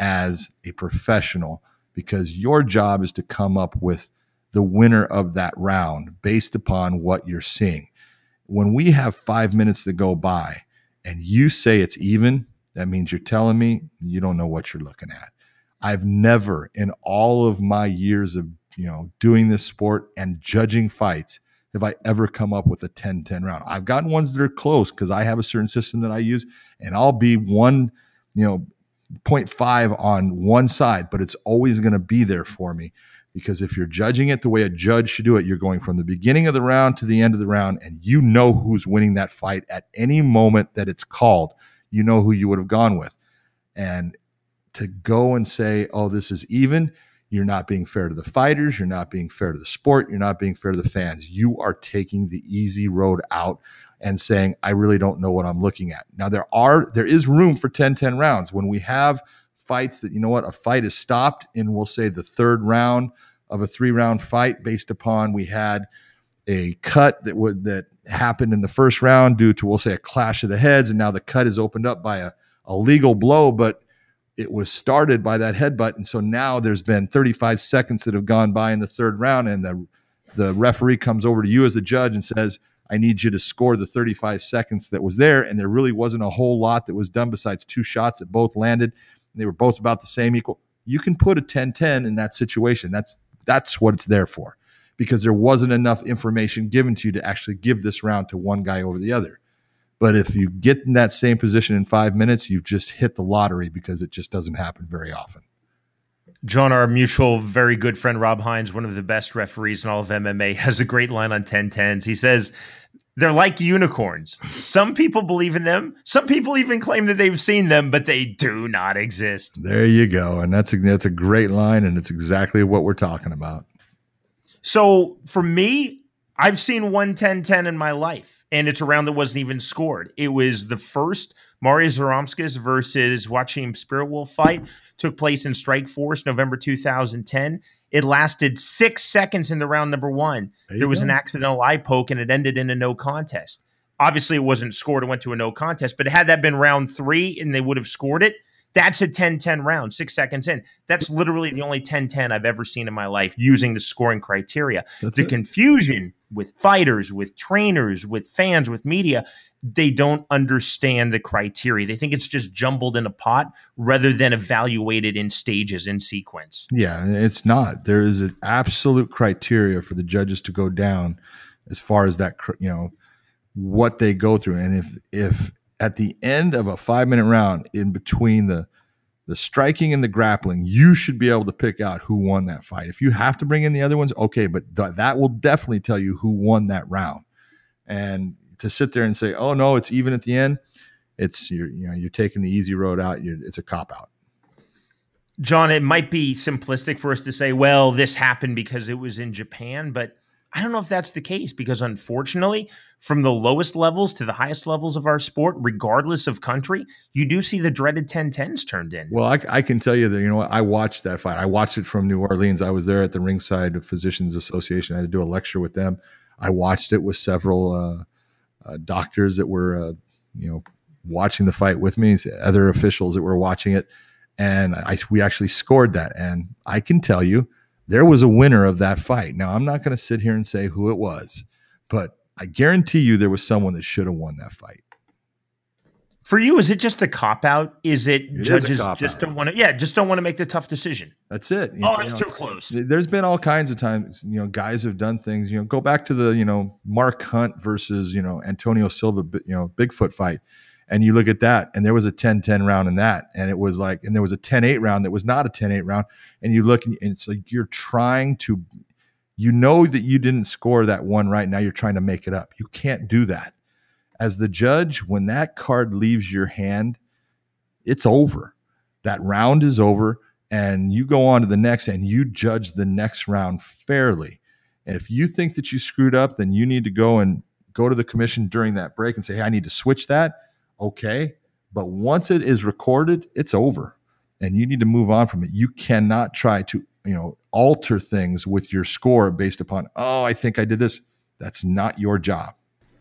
as a professional, because your job is to come up with the winner of that round based upon what you're seeing. When we have five minutes to go by and you say it's even, that means you're telling me you don't know what you're looking at. I've never in all of my years of, you know, doing this sport and judging fights, have I ever come up with a ten ten round. I've gotten ones that are close because I have a certain system that I use, and I'll be one, you know, zero point five on one side, but it's always going to be there for me, because if you're judging it the way a judge should do it, you're going from the beginning of the round to the end of the round, and you know who's winning that fight at any moment that it's called. You know who you would have gone with. And to go and say, oh, this is even, you're not being fair to the fighters. You're not being fair to the sport. You're not being fair to the fans. You are taking the easy road out and saying, I really don't know what I'm looking at. Now, there are there is room for ten ten rounds. When we have fights that, you know what, a fight is stopped in, we'll say, the third round of a three-round fight based upon we had a cut that would that happened in the first round due to, we'll say, a clash of the heads, and now the cut is opened up by a, a legal blow, but it was started by that headbutt. And so now there's been thirty-five seconds that have gone by in the third round, and the, the referee comes over to you as a judge and says, I need you to score the thirty-five seconds that was there. And there really wasn't a whole lot that was done besides two shots that both landed. They were both about the same equal. You can put a ten ten in that situation. That's that's what it's there for, because there wasn't enough information given to you to actually give this round to one guy over the other. But if you get in that same position in five minutes, you've just hit the lottery, because it just doesn't happen very often. John, our mutual very good friend Rob Hines, one of the best referees in all of M M A, has a great line on ten tens. He says, they're like unicorns. Some people believe in them. Some people even claim that they've seen them, but they do not exist. There you go. And that's a, that's a great line, and it's exactly what we're talking about. So for me, I've seen one ten ten in my life. And it's a round that wasn't even scored. It was the first Marius Zaromskis versus Joachim Spiritwolf fight. Took place in Strikeforce, November two thousand ten. It lasted six seconds in the round number one. There, there was go. an accidental eye poke, and it ended in a no contest. Obviously, it wasn't scored. It went to a no contest. But had that been round three and they would have scored it, that's a ten ten round, six seconds in. That's literally the only ten ten I've ever seen in my life using the scoring criteria. That's the it. Confusion with fighters, with trainers, with fans, with media, they don't understand the criteria. They think it's just jumbled in a pot rather than evaluated in stages, in sequence. Yeah, it's not. There is an absolute criteria for the judges to go down as far as that, you know, what they go through. And if if at the end of a five-minute round, in between the the striking and the grappling, you should be able to pick out who won that fight. If you have to bring in the other ones, okay, but th- that will definitely tell you who won that round. And to sit there and say, "Oh no, it's even at the end," it's you're you know you're taking the easy road out. You're, it's a cop out. John, it might be simplistic for us to say, "Well, this happened because it was in Japan," but I don't know if that's the case, because unfortunately, from the lowest levels to the highest levels of our sport, regardless of country, you do see the dreaded ten tens turned in. Well, I, I can tell you that, you know what, I watched that fight. I watched it from New Orleans. I was there at the Ringside Physicians Association. I had to do a lecture with them. I watched it with several uh, uh, doctors that were, uh, you know, watching the fight with me, other officials that were watching it. And I, we actually scored that. And I can tell you, there was a winner of that fight. Now, I'm not going to sit here and say who it was, but I guarantee you there was someone that should have won that fight. For you, is it just a cop-out? Is it, it judges is just don't want to, yeah, just don't want to make the tough decision? That's it. You oh, know, it's too close. There's been all kinds of times, you know, guys have done things, you know, go back to the, you know, Mark Hunt versus, you know, Antonio Silva, you know, Bigfoot fight. And you look at that, and there was a ten ten round in that. And it was like, and there was a ten eight round that was not a ten eight round. And you look, and it's like you're trying to, you know that you didn't score that one right. Now you're trying to make it up. You can't do that. As the judge, when that card leaves your hand, it's over. That round is over, and you go on to the next, and you judge the next round fairly. And if you think that you screwed up, then you need to go and go to the commission during that break and say, hey, I need to switch that. Okay. But once it is recorded, it's over, and you need to move on from it. You cannot try to, you know, alter things with your score based upon, oh, I think I did this. That's not your job.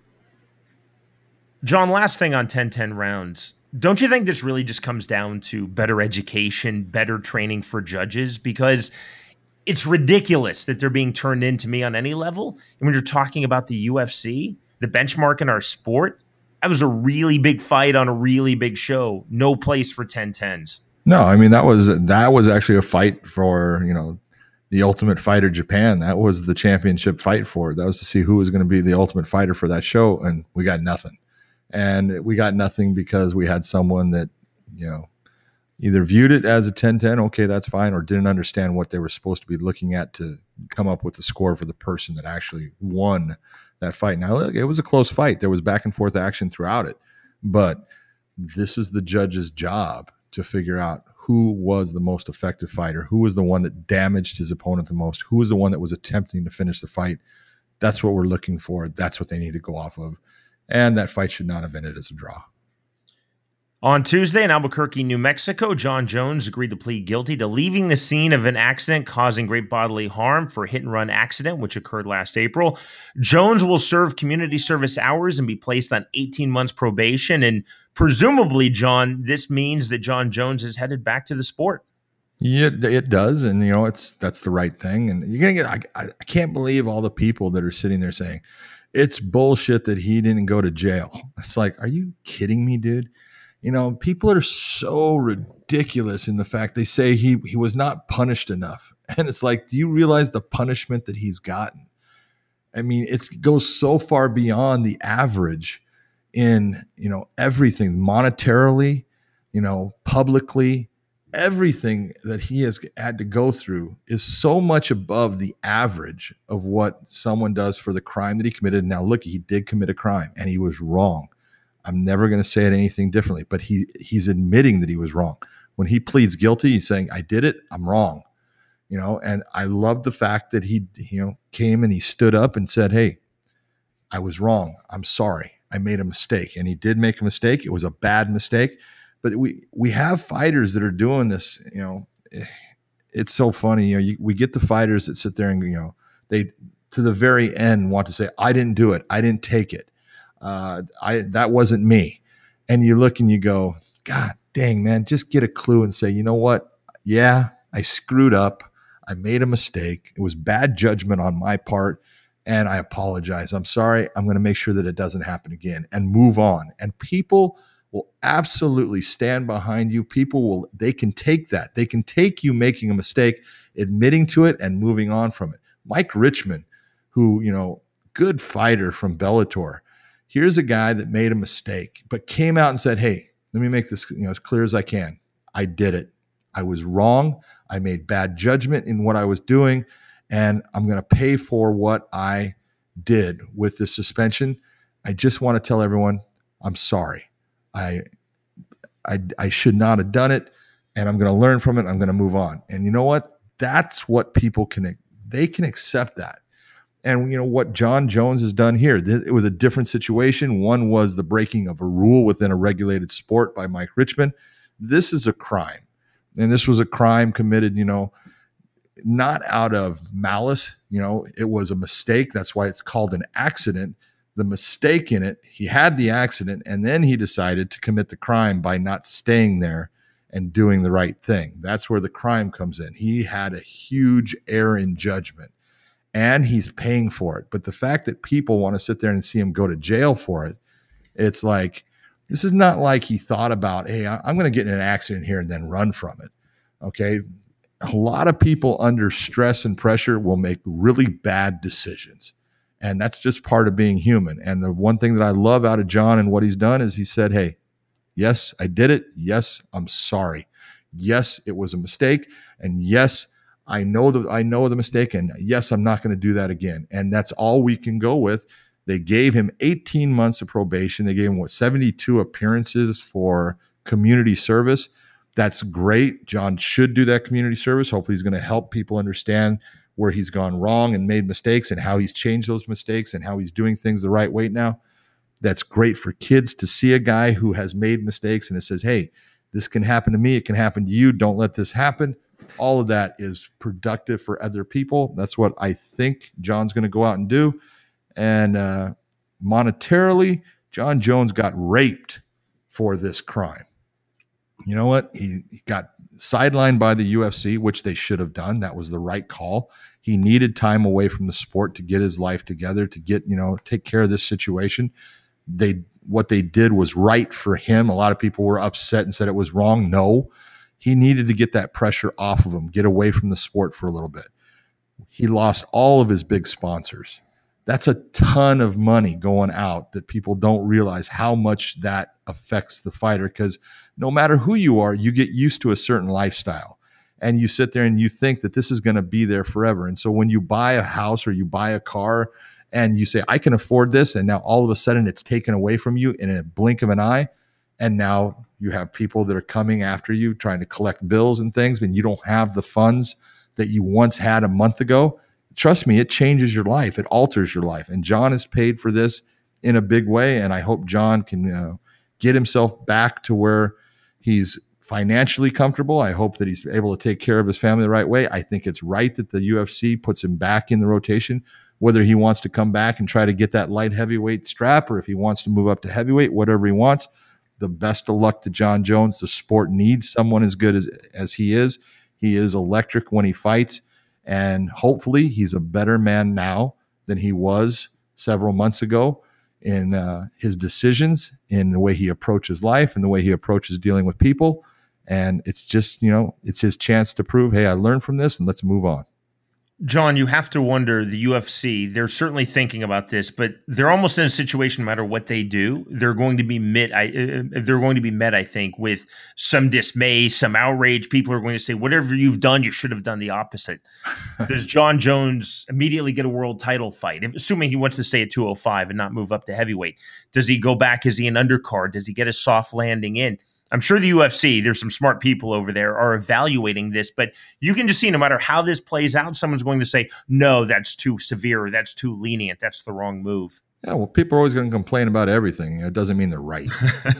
John, last thing on ten ten rounds. Don't you think this really just comes down to better education, better training for judges? Because it's ridiculous that they're being turned in to me on any level. And when you're talking about the U F C, the benchmark in our sport, that was a really big fight on a really big show. No place for ten tens. No, I mean, that was that was actually a fight for, you know, the Ultimate Fighter Japan. That was the championship fight for it. That was to see who was going to be the Ultimate Fighter for that show, and we got nothing. And we got nothing because we had someone that, you know, either viewed it as a ten ten, okay, that's fine, or didn't understand what they were supposed to be looking at to come up with the score for the person that actually won that fight. Now, look, it was a close fight. There was back and forth action throughout it. But this is the judge's job to figure out who was the most effective fighter, who was the one that damaged his opponent the most, who was the one that was attempting to finish the fight. That's what we're looking for. That's what they need to go off of. And that fight should not have ended as a draw. On Tuesday in Albuquerque, New Mexico, John Jones agreed to plead guilty to leaving the scene of an accident causing great bodily harm for a hit-and-run accident, which occurred last April. Jones will serve community service hours and be placed on eighteen months probation. And presumably, John, this means that John Jones is headed back to the sport. Yeah, it does. And, you know, it's that's the right thing. And you're going to get, I, I can't believe all the people that are sitting there saying, it's bullshit that he didn't go to jail. It's like, are you kidding me, dude? You know, people are so ridiculous in the fact they say he he was not punished enough. And it's like, do you realize the punishment that he's gotten? I mean, it goes so far beyond the average in, you know, everything monetarily, you know, publicly. Everything that he has had to go through is so much above the average of what someone does for the crime that he committed. Now, look, he did commit a crime and he was wrong. I'm never going to say it anything differently, but he he's admitting that he was wrong. When he pleads guilty, he's saying, I did it, I'm wrong. You know, and I love the fact that he, you know, came and he stood up and said, hey, I was wrong. I'm sorry. I made a mistake. And he did make a mistake. It was a bad mistake. But we we have fighters that are doing this, you know, it's so funny. You know, you, we get the fighters that sit there and, you know, they to the very end want to say, I didn't do it. I didn't take it. Uh, I that wasn't me. And you look and you go, God dang, man, just get a clue and say, you know what? Yeah, I screwed up. I made a mistake. It was bad judgment on my part. And I apologize. I'm sorry. I'm going to make sure that it doesn't happen again and move on. And people will absolutely stand behind you. People will, they can take that. They can take you making a mistake, admitting to it, and moving on from it. Mike Richman, who, you know, good fighter from Bellator. Here's a guy that made a mistake, but came out and said, hey, let me make this, you know, as clear as I can. I did it. I was wrong. I made bad judgment in what I was doing, and I'm going to pay for what I did with the suspension. I just want to tell everyone, I'm sorry. I, I, I should not have done it, and I'm going to learn from it. I'm going to move on. And you know what? That's what people can, they can accept that. And you know what John Jones has done here, it was a different situation. One was the breaking of a rule within a regulated sport by Mike Richman. This is a crime. And this was a crime committed, you know, not out of malice. You know, it was a mistake. That's why it's called an accident. The mistake in it, he had the accident, and then he decided to commit the crime by not staying there and doing the right thing. That's where the crime comes in. He had a huge error in judgment, and he's paying for it. But the fact that people want to sit there and see him go to jail for it, it's like, this is not like he thought about, hey, I'm going to get in an accident here and then run from it. Okay. A lot of people under stress and pressure will make really bad decisions. And that's just part of being human. And the one thing that I love out of John and what he's done is he said, hey, yes, I did it. Yes, I'm sorry. Yes, it was a mistake. And yes, I know the, I know the mistake. And yes, I'm not going to do that again. And that's all we can go with. They gave him eighteen months of probation. They gave him, what, seventy-two appearances for community service. That's great. John should do that community service. Hopefully he's going to help people understand where he's gone wrong and made mistakes and how he's changed those mistakes and how he's doing things the right way now. That's great for kids to see a guy who has made mistakes and it says, hey, this can happen to me. It can happen to you. Don't let this happen. All of that is productive for other people. That's what I think John's going to go out and do. And uh, monetarily, John Jones got raped for this crime. You know what? He, he got sidelined by the U F C, which they should have done. That was the right call. He needed time away from the sport to get his life together, to get, you know, take care of this situation. They, what they did was right for him. A lot of people were upset and said it was wrong. No, he needed to get that pressure off of him, get away from the sport for a little bit. He lost all of his big sponsors. That's a ton of money going out that people don't realize how much that affects the fighter, because no matter who you are, you get used to a certain lifestyle and you sit there and you think that this is going to be there forever. And so when you buy a house or you buy a car and you say, I can afford this, and now all of a sudden it's taken away from you in a blink of an eye, and now you have people that are coming after you trying to collect bills and things, and you don't have the funds that you once had a month ago. Trust me, it changes your life. It alters your life. And John has paid for this in a big way. And I hope John can uh, get himself back to where he's financially comfortable. I hope that he's able to take care of his family the right way. I think it's right that the U F C puts him back in the rotation, whether he wants to come back and try to get that light heavyweight strap or if he wants to move up to heavyweight, whatever he wants. The best of luck to John Jones. The sport needs someone as good as, as he is. He is electric when he fights. And hopefully he's a better man now than he was several months ago in uh, his decisions, in the way he approaches life and the way he approaches dealing with people. And it's just, you know, it's his chance to prove, hey, I learned from this and let's move on. John, you have to wonder, the U F C, they're certainly thinking about this, but they're almost in a situation, no matter what they do, they're going to be met, I, uh, they're going to be met, I think, with some dismay, some outrage. People are going to say, whatever you've done, you should have done the opposite. Does John Jones immediately get a world title fight, assuming he wants to stay at two oh five and not move up to heavyweight? Does he go back? Is he an undercard? Does he get a soft landing in? I'm sure the U F C, there's some smart people over there, are evaluating this, but you can just see no matter how this plays out, someone's going to say, no, that's too severe, or that's too lenient, that's the wrong move. Yeah, well, people are always going to complain about everything. It doesn't mean they're right.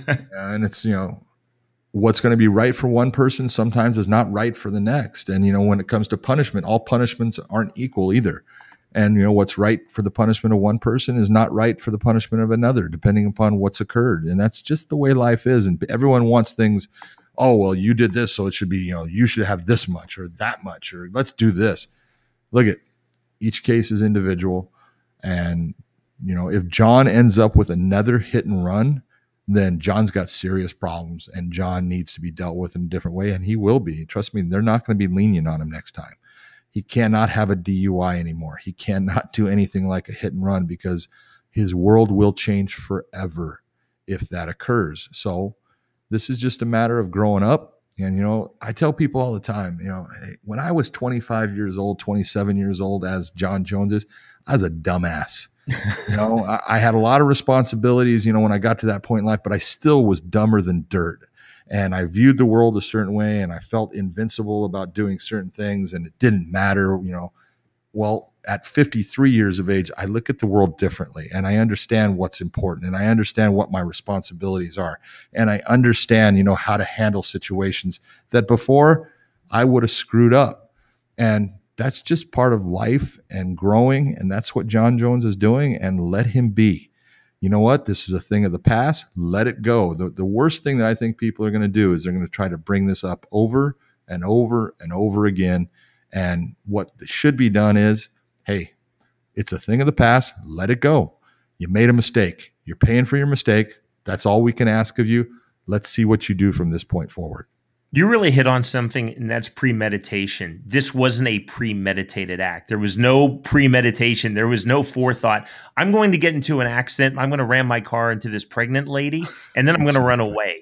And it's, you know, what's going to be right for one person sometimes is not right for the next. And, you know, when it comes to punishment, all punishments aren't equal either. And, you know, what's right for the punishment of one person is not right for the punishment of another, depending upon what's occurred. And that's just the way life is. And everyone wants things, oh, well, you did this, so it should be, you know, you should have this much or that much, or let's do this. Look at each case is individual. And, you know, if John ends up with another hit and run, then John's got serious problems and John needs to be dealt with in a different way. And he will be. Trust me, they're not going to be lenient on him next time. He cannot have a D U I anymore. He cannot do anything like a hit and run, because his world will change forever if that occurs. So this is just a matter of growing up. And, you know, I tell people all the time, you know, hey, when I was twenty-five years old, twenty-seven years old, as John Jones is, I was a dumbass. You know, I, I had a lot of responsibilities, you know, when I got to that point in life, but I still was dumber than dirt. And I viewed the world a certain way, and I felt invincible about doing certain things, and it didn't matter, you know. Well, at fifty-three years of age, I look at the world differently, and I understand what's important, and I understand what my responsibilities are, and I understand, you know, how to handle situations that before I would have screwed up. And that's just part of life and growing, and that's what John Jones is doing, and let him be. You know what? This is a thing of the past. Let it go. The, the worst thing that I think people are going to do is they're going to try to bring this up over and over and over again. And what should be done is, hey, it's a thing of the past. Let it go. You made a mistake. You're paying for your mistake. That's all we can ask of you. Let's see what you do from this point forward. You really hit on something, and that's premeditation. This wasn't a premeditated act. There was no premeditation. There was no forethought. I'm going to get into an accident. I'm going to ram my car into this pregnant lady, and then I'm going to run away.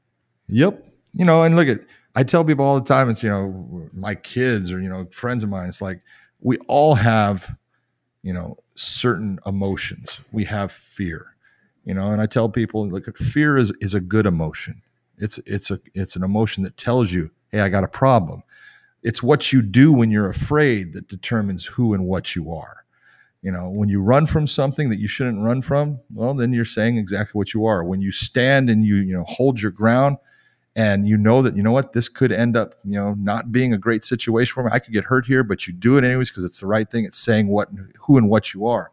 Yep. You know, and look at, I tell people all the time, it's, you know, my kids or, you know, friends of mine, it's like, we all have, you know, certain emotions. We have fear, you know, and I tell people, look, fear is, is a good emotion. It's it's a it's an emotion that tells you, hey, I got a problem. It's what you do when you're afraid that determines who and what you are. You know, when you run from something that you shouldn't run from, well, then you're saying exactly what you are. When you stand and you, you know, hold your ground and you know that, you know what, this could end up, you know, not being a great situation for me. I could get hurt here, but you do it anyways because it's the right thing. It's saying what, who and what you are.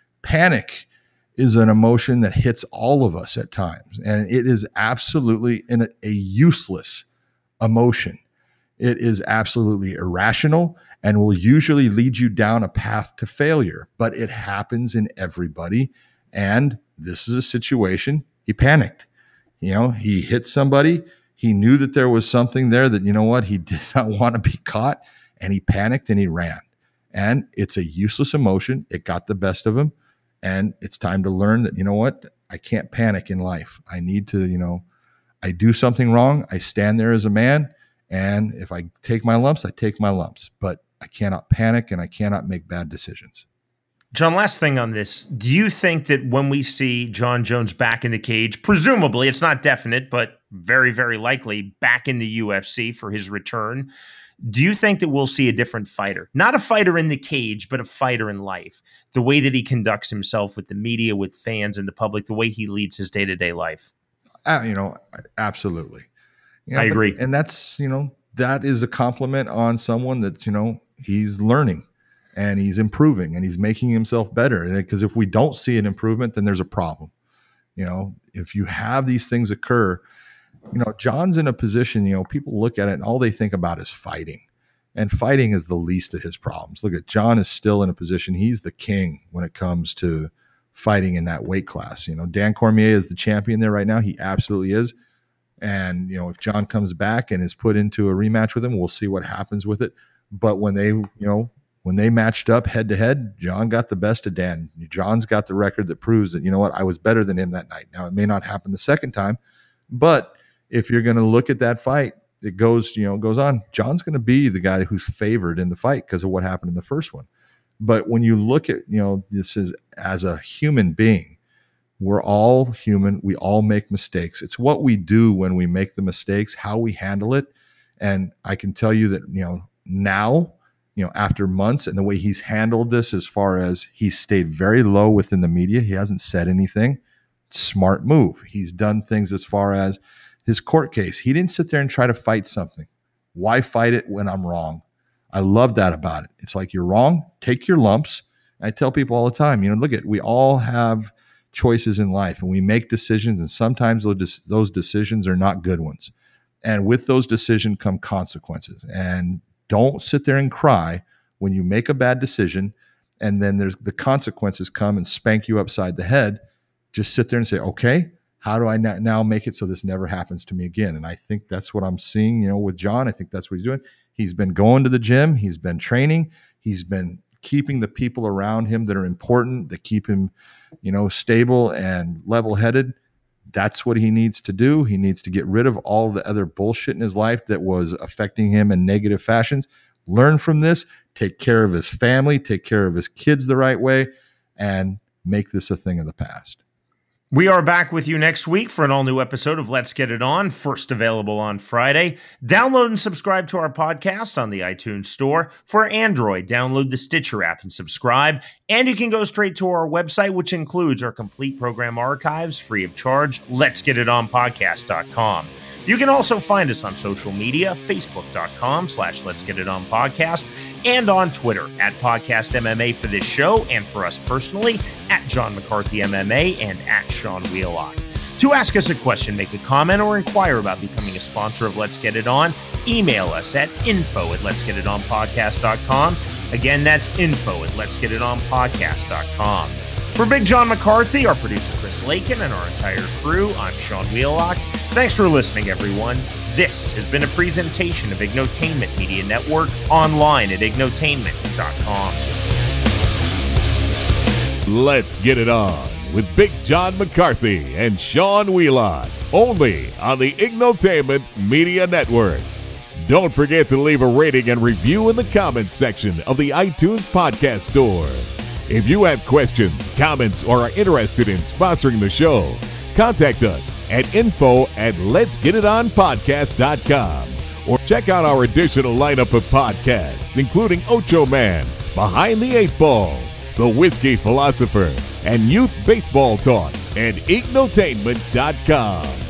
Panic is an emotion that hits all of us at times, and it is absolutely in a, a useless emotion. It is absolutely irrational and will usually lead you down a path to failure, but it happens in everybody. And this is a situation. He panicked. You know, he hit somebody. He knew that there was something there that, you know what, he did not want to be caught, and he panicked and he ran. And it's a useless emotion. It got the best of him. And it's time to learn that, you know what, I can't panic in life. I need to, you know, I do something wrong. I stand there as a man. And if I take my lumps, I take my lumps. But I cannot panic and I cannot make bad decisions. John, last thing on this. Do you think that when we see Jon Jones back in the cage, presumably, it's not definite, but very, very likely back in the U F C for his return, do you think that we'll see a different fighter? Not a fighter in the cage, but a fighter in life. The way that he conducts himself with the media, with fans and the public, the way he leads his day-to-day life. Uh, you know, absolutely. You know, I agree. But, and that's, you know, that is a compliment on someone that, you know, he's learning and he's improving and he's making himself better. And because if we don't see an improvement, then there's a problem. You know, if you have these things occur, you know, John's in a position, you know, people look at it and all they think about is fighting. And fighting is the least of his problems. Look at John is still in a position. He's the king when it comes to fighting in that weight class. You know, Dan Cormier is the champion there right now. He absolutely is. And, you know, if John comes back and is put into a rematch with him, we'll see what happens with it. But when they, you know, when they matched up head to head, John got the best of Dan. John's got the record that proves that, you know what, I was better than him that night. Now, it may not happen the second time, but if you're going to look at that fight, it goes, you know, goes on. John's going to be the guy who's favored in the fight because of what happened in the first one. But when you look at, you know, this is as a human being, we're all human. We all make mistakes. It's what we do when we make the mistakes, how we handle it. And I can tell you that, you know, now, you know, after months and the way he's handled this, as far as he's stayed very low within the media, he hasn't said anything. Smart move. He's done things as far as his court case. He didn't sit there and try to fight something. Why fight it when I'm wrong? I love that about it. It's like, you're wrong, take your lumps. I tell people all the time, you know, look at, we all have choices in life and we make decisions, and sometimes those those decisions are not good ones. And with those decisions come consequences. And don't sit there and cry when you make a bad decision and then there's the consequences come and spank you upside the head. Just sit there and say, okay, how do I now make it so this never happens to me again? And I think that's what I'm seeing, you know, with John. I think that's what he's doing. He's been going to the gym. He's been training. He's been keeping the people around him that are important, that keep him, you know, stable and level-headed. That's what he needs to do. He needs to get rid of all the other bullshit in his life that was affecting him in negative fashions. Learn from this, take care of his family, take care of his kids the right way, and make this a thing of the past. We are back with you next week for an all-new episode of Let's Get It On, first available on Friday. Download and subscribe to our podcast on the iTunes Store. For Android, download the Stitcher app and subscribe. And you can go straight to our website, which includes our complete program archives, free of charge, lets get it on podcast dot com. You can also find us on social media, facebook.com slash Let's Get It On Podcast, and on Twitter at Podcast M M A for this show, and for us personally, at John McCarthy M M A and at Sean Wheelock. To ask us a question, make a comment, or inquire about becoming a sponsor of Let's Get It On, email us at info at lets get it on podcast dot com. Again, that's info at lets get it on podcast dot com. For Big John McCarthy, our producer Chris Lakin, and our entire crew, I'm Sean Wheelock. Thanks for listening, everyone. This has been a presentation of Ignotainment Media Network, online at ignotainment dot com. Let's Get It On with Big John McCarthy and Sean Wheelock, only on the Ignotainment Media Network. Don't forget to leave a rating and review in the comments section of the iTunes Podcast Store. If you have questions, comments, or are interested in sponsoring the show, contact us at info at lets get it on podcast dot com. Or check out our additional lineup of podcasts, including Ocho Man, Behind the Eight Ball, The Whiskey Philosopher, and Youth Baseball Talk at ignotainment dot com.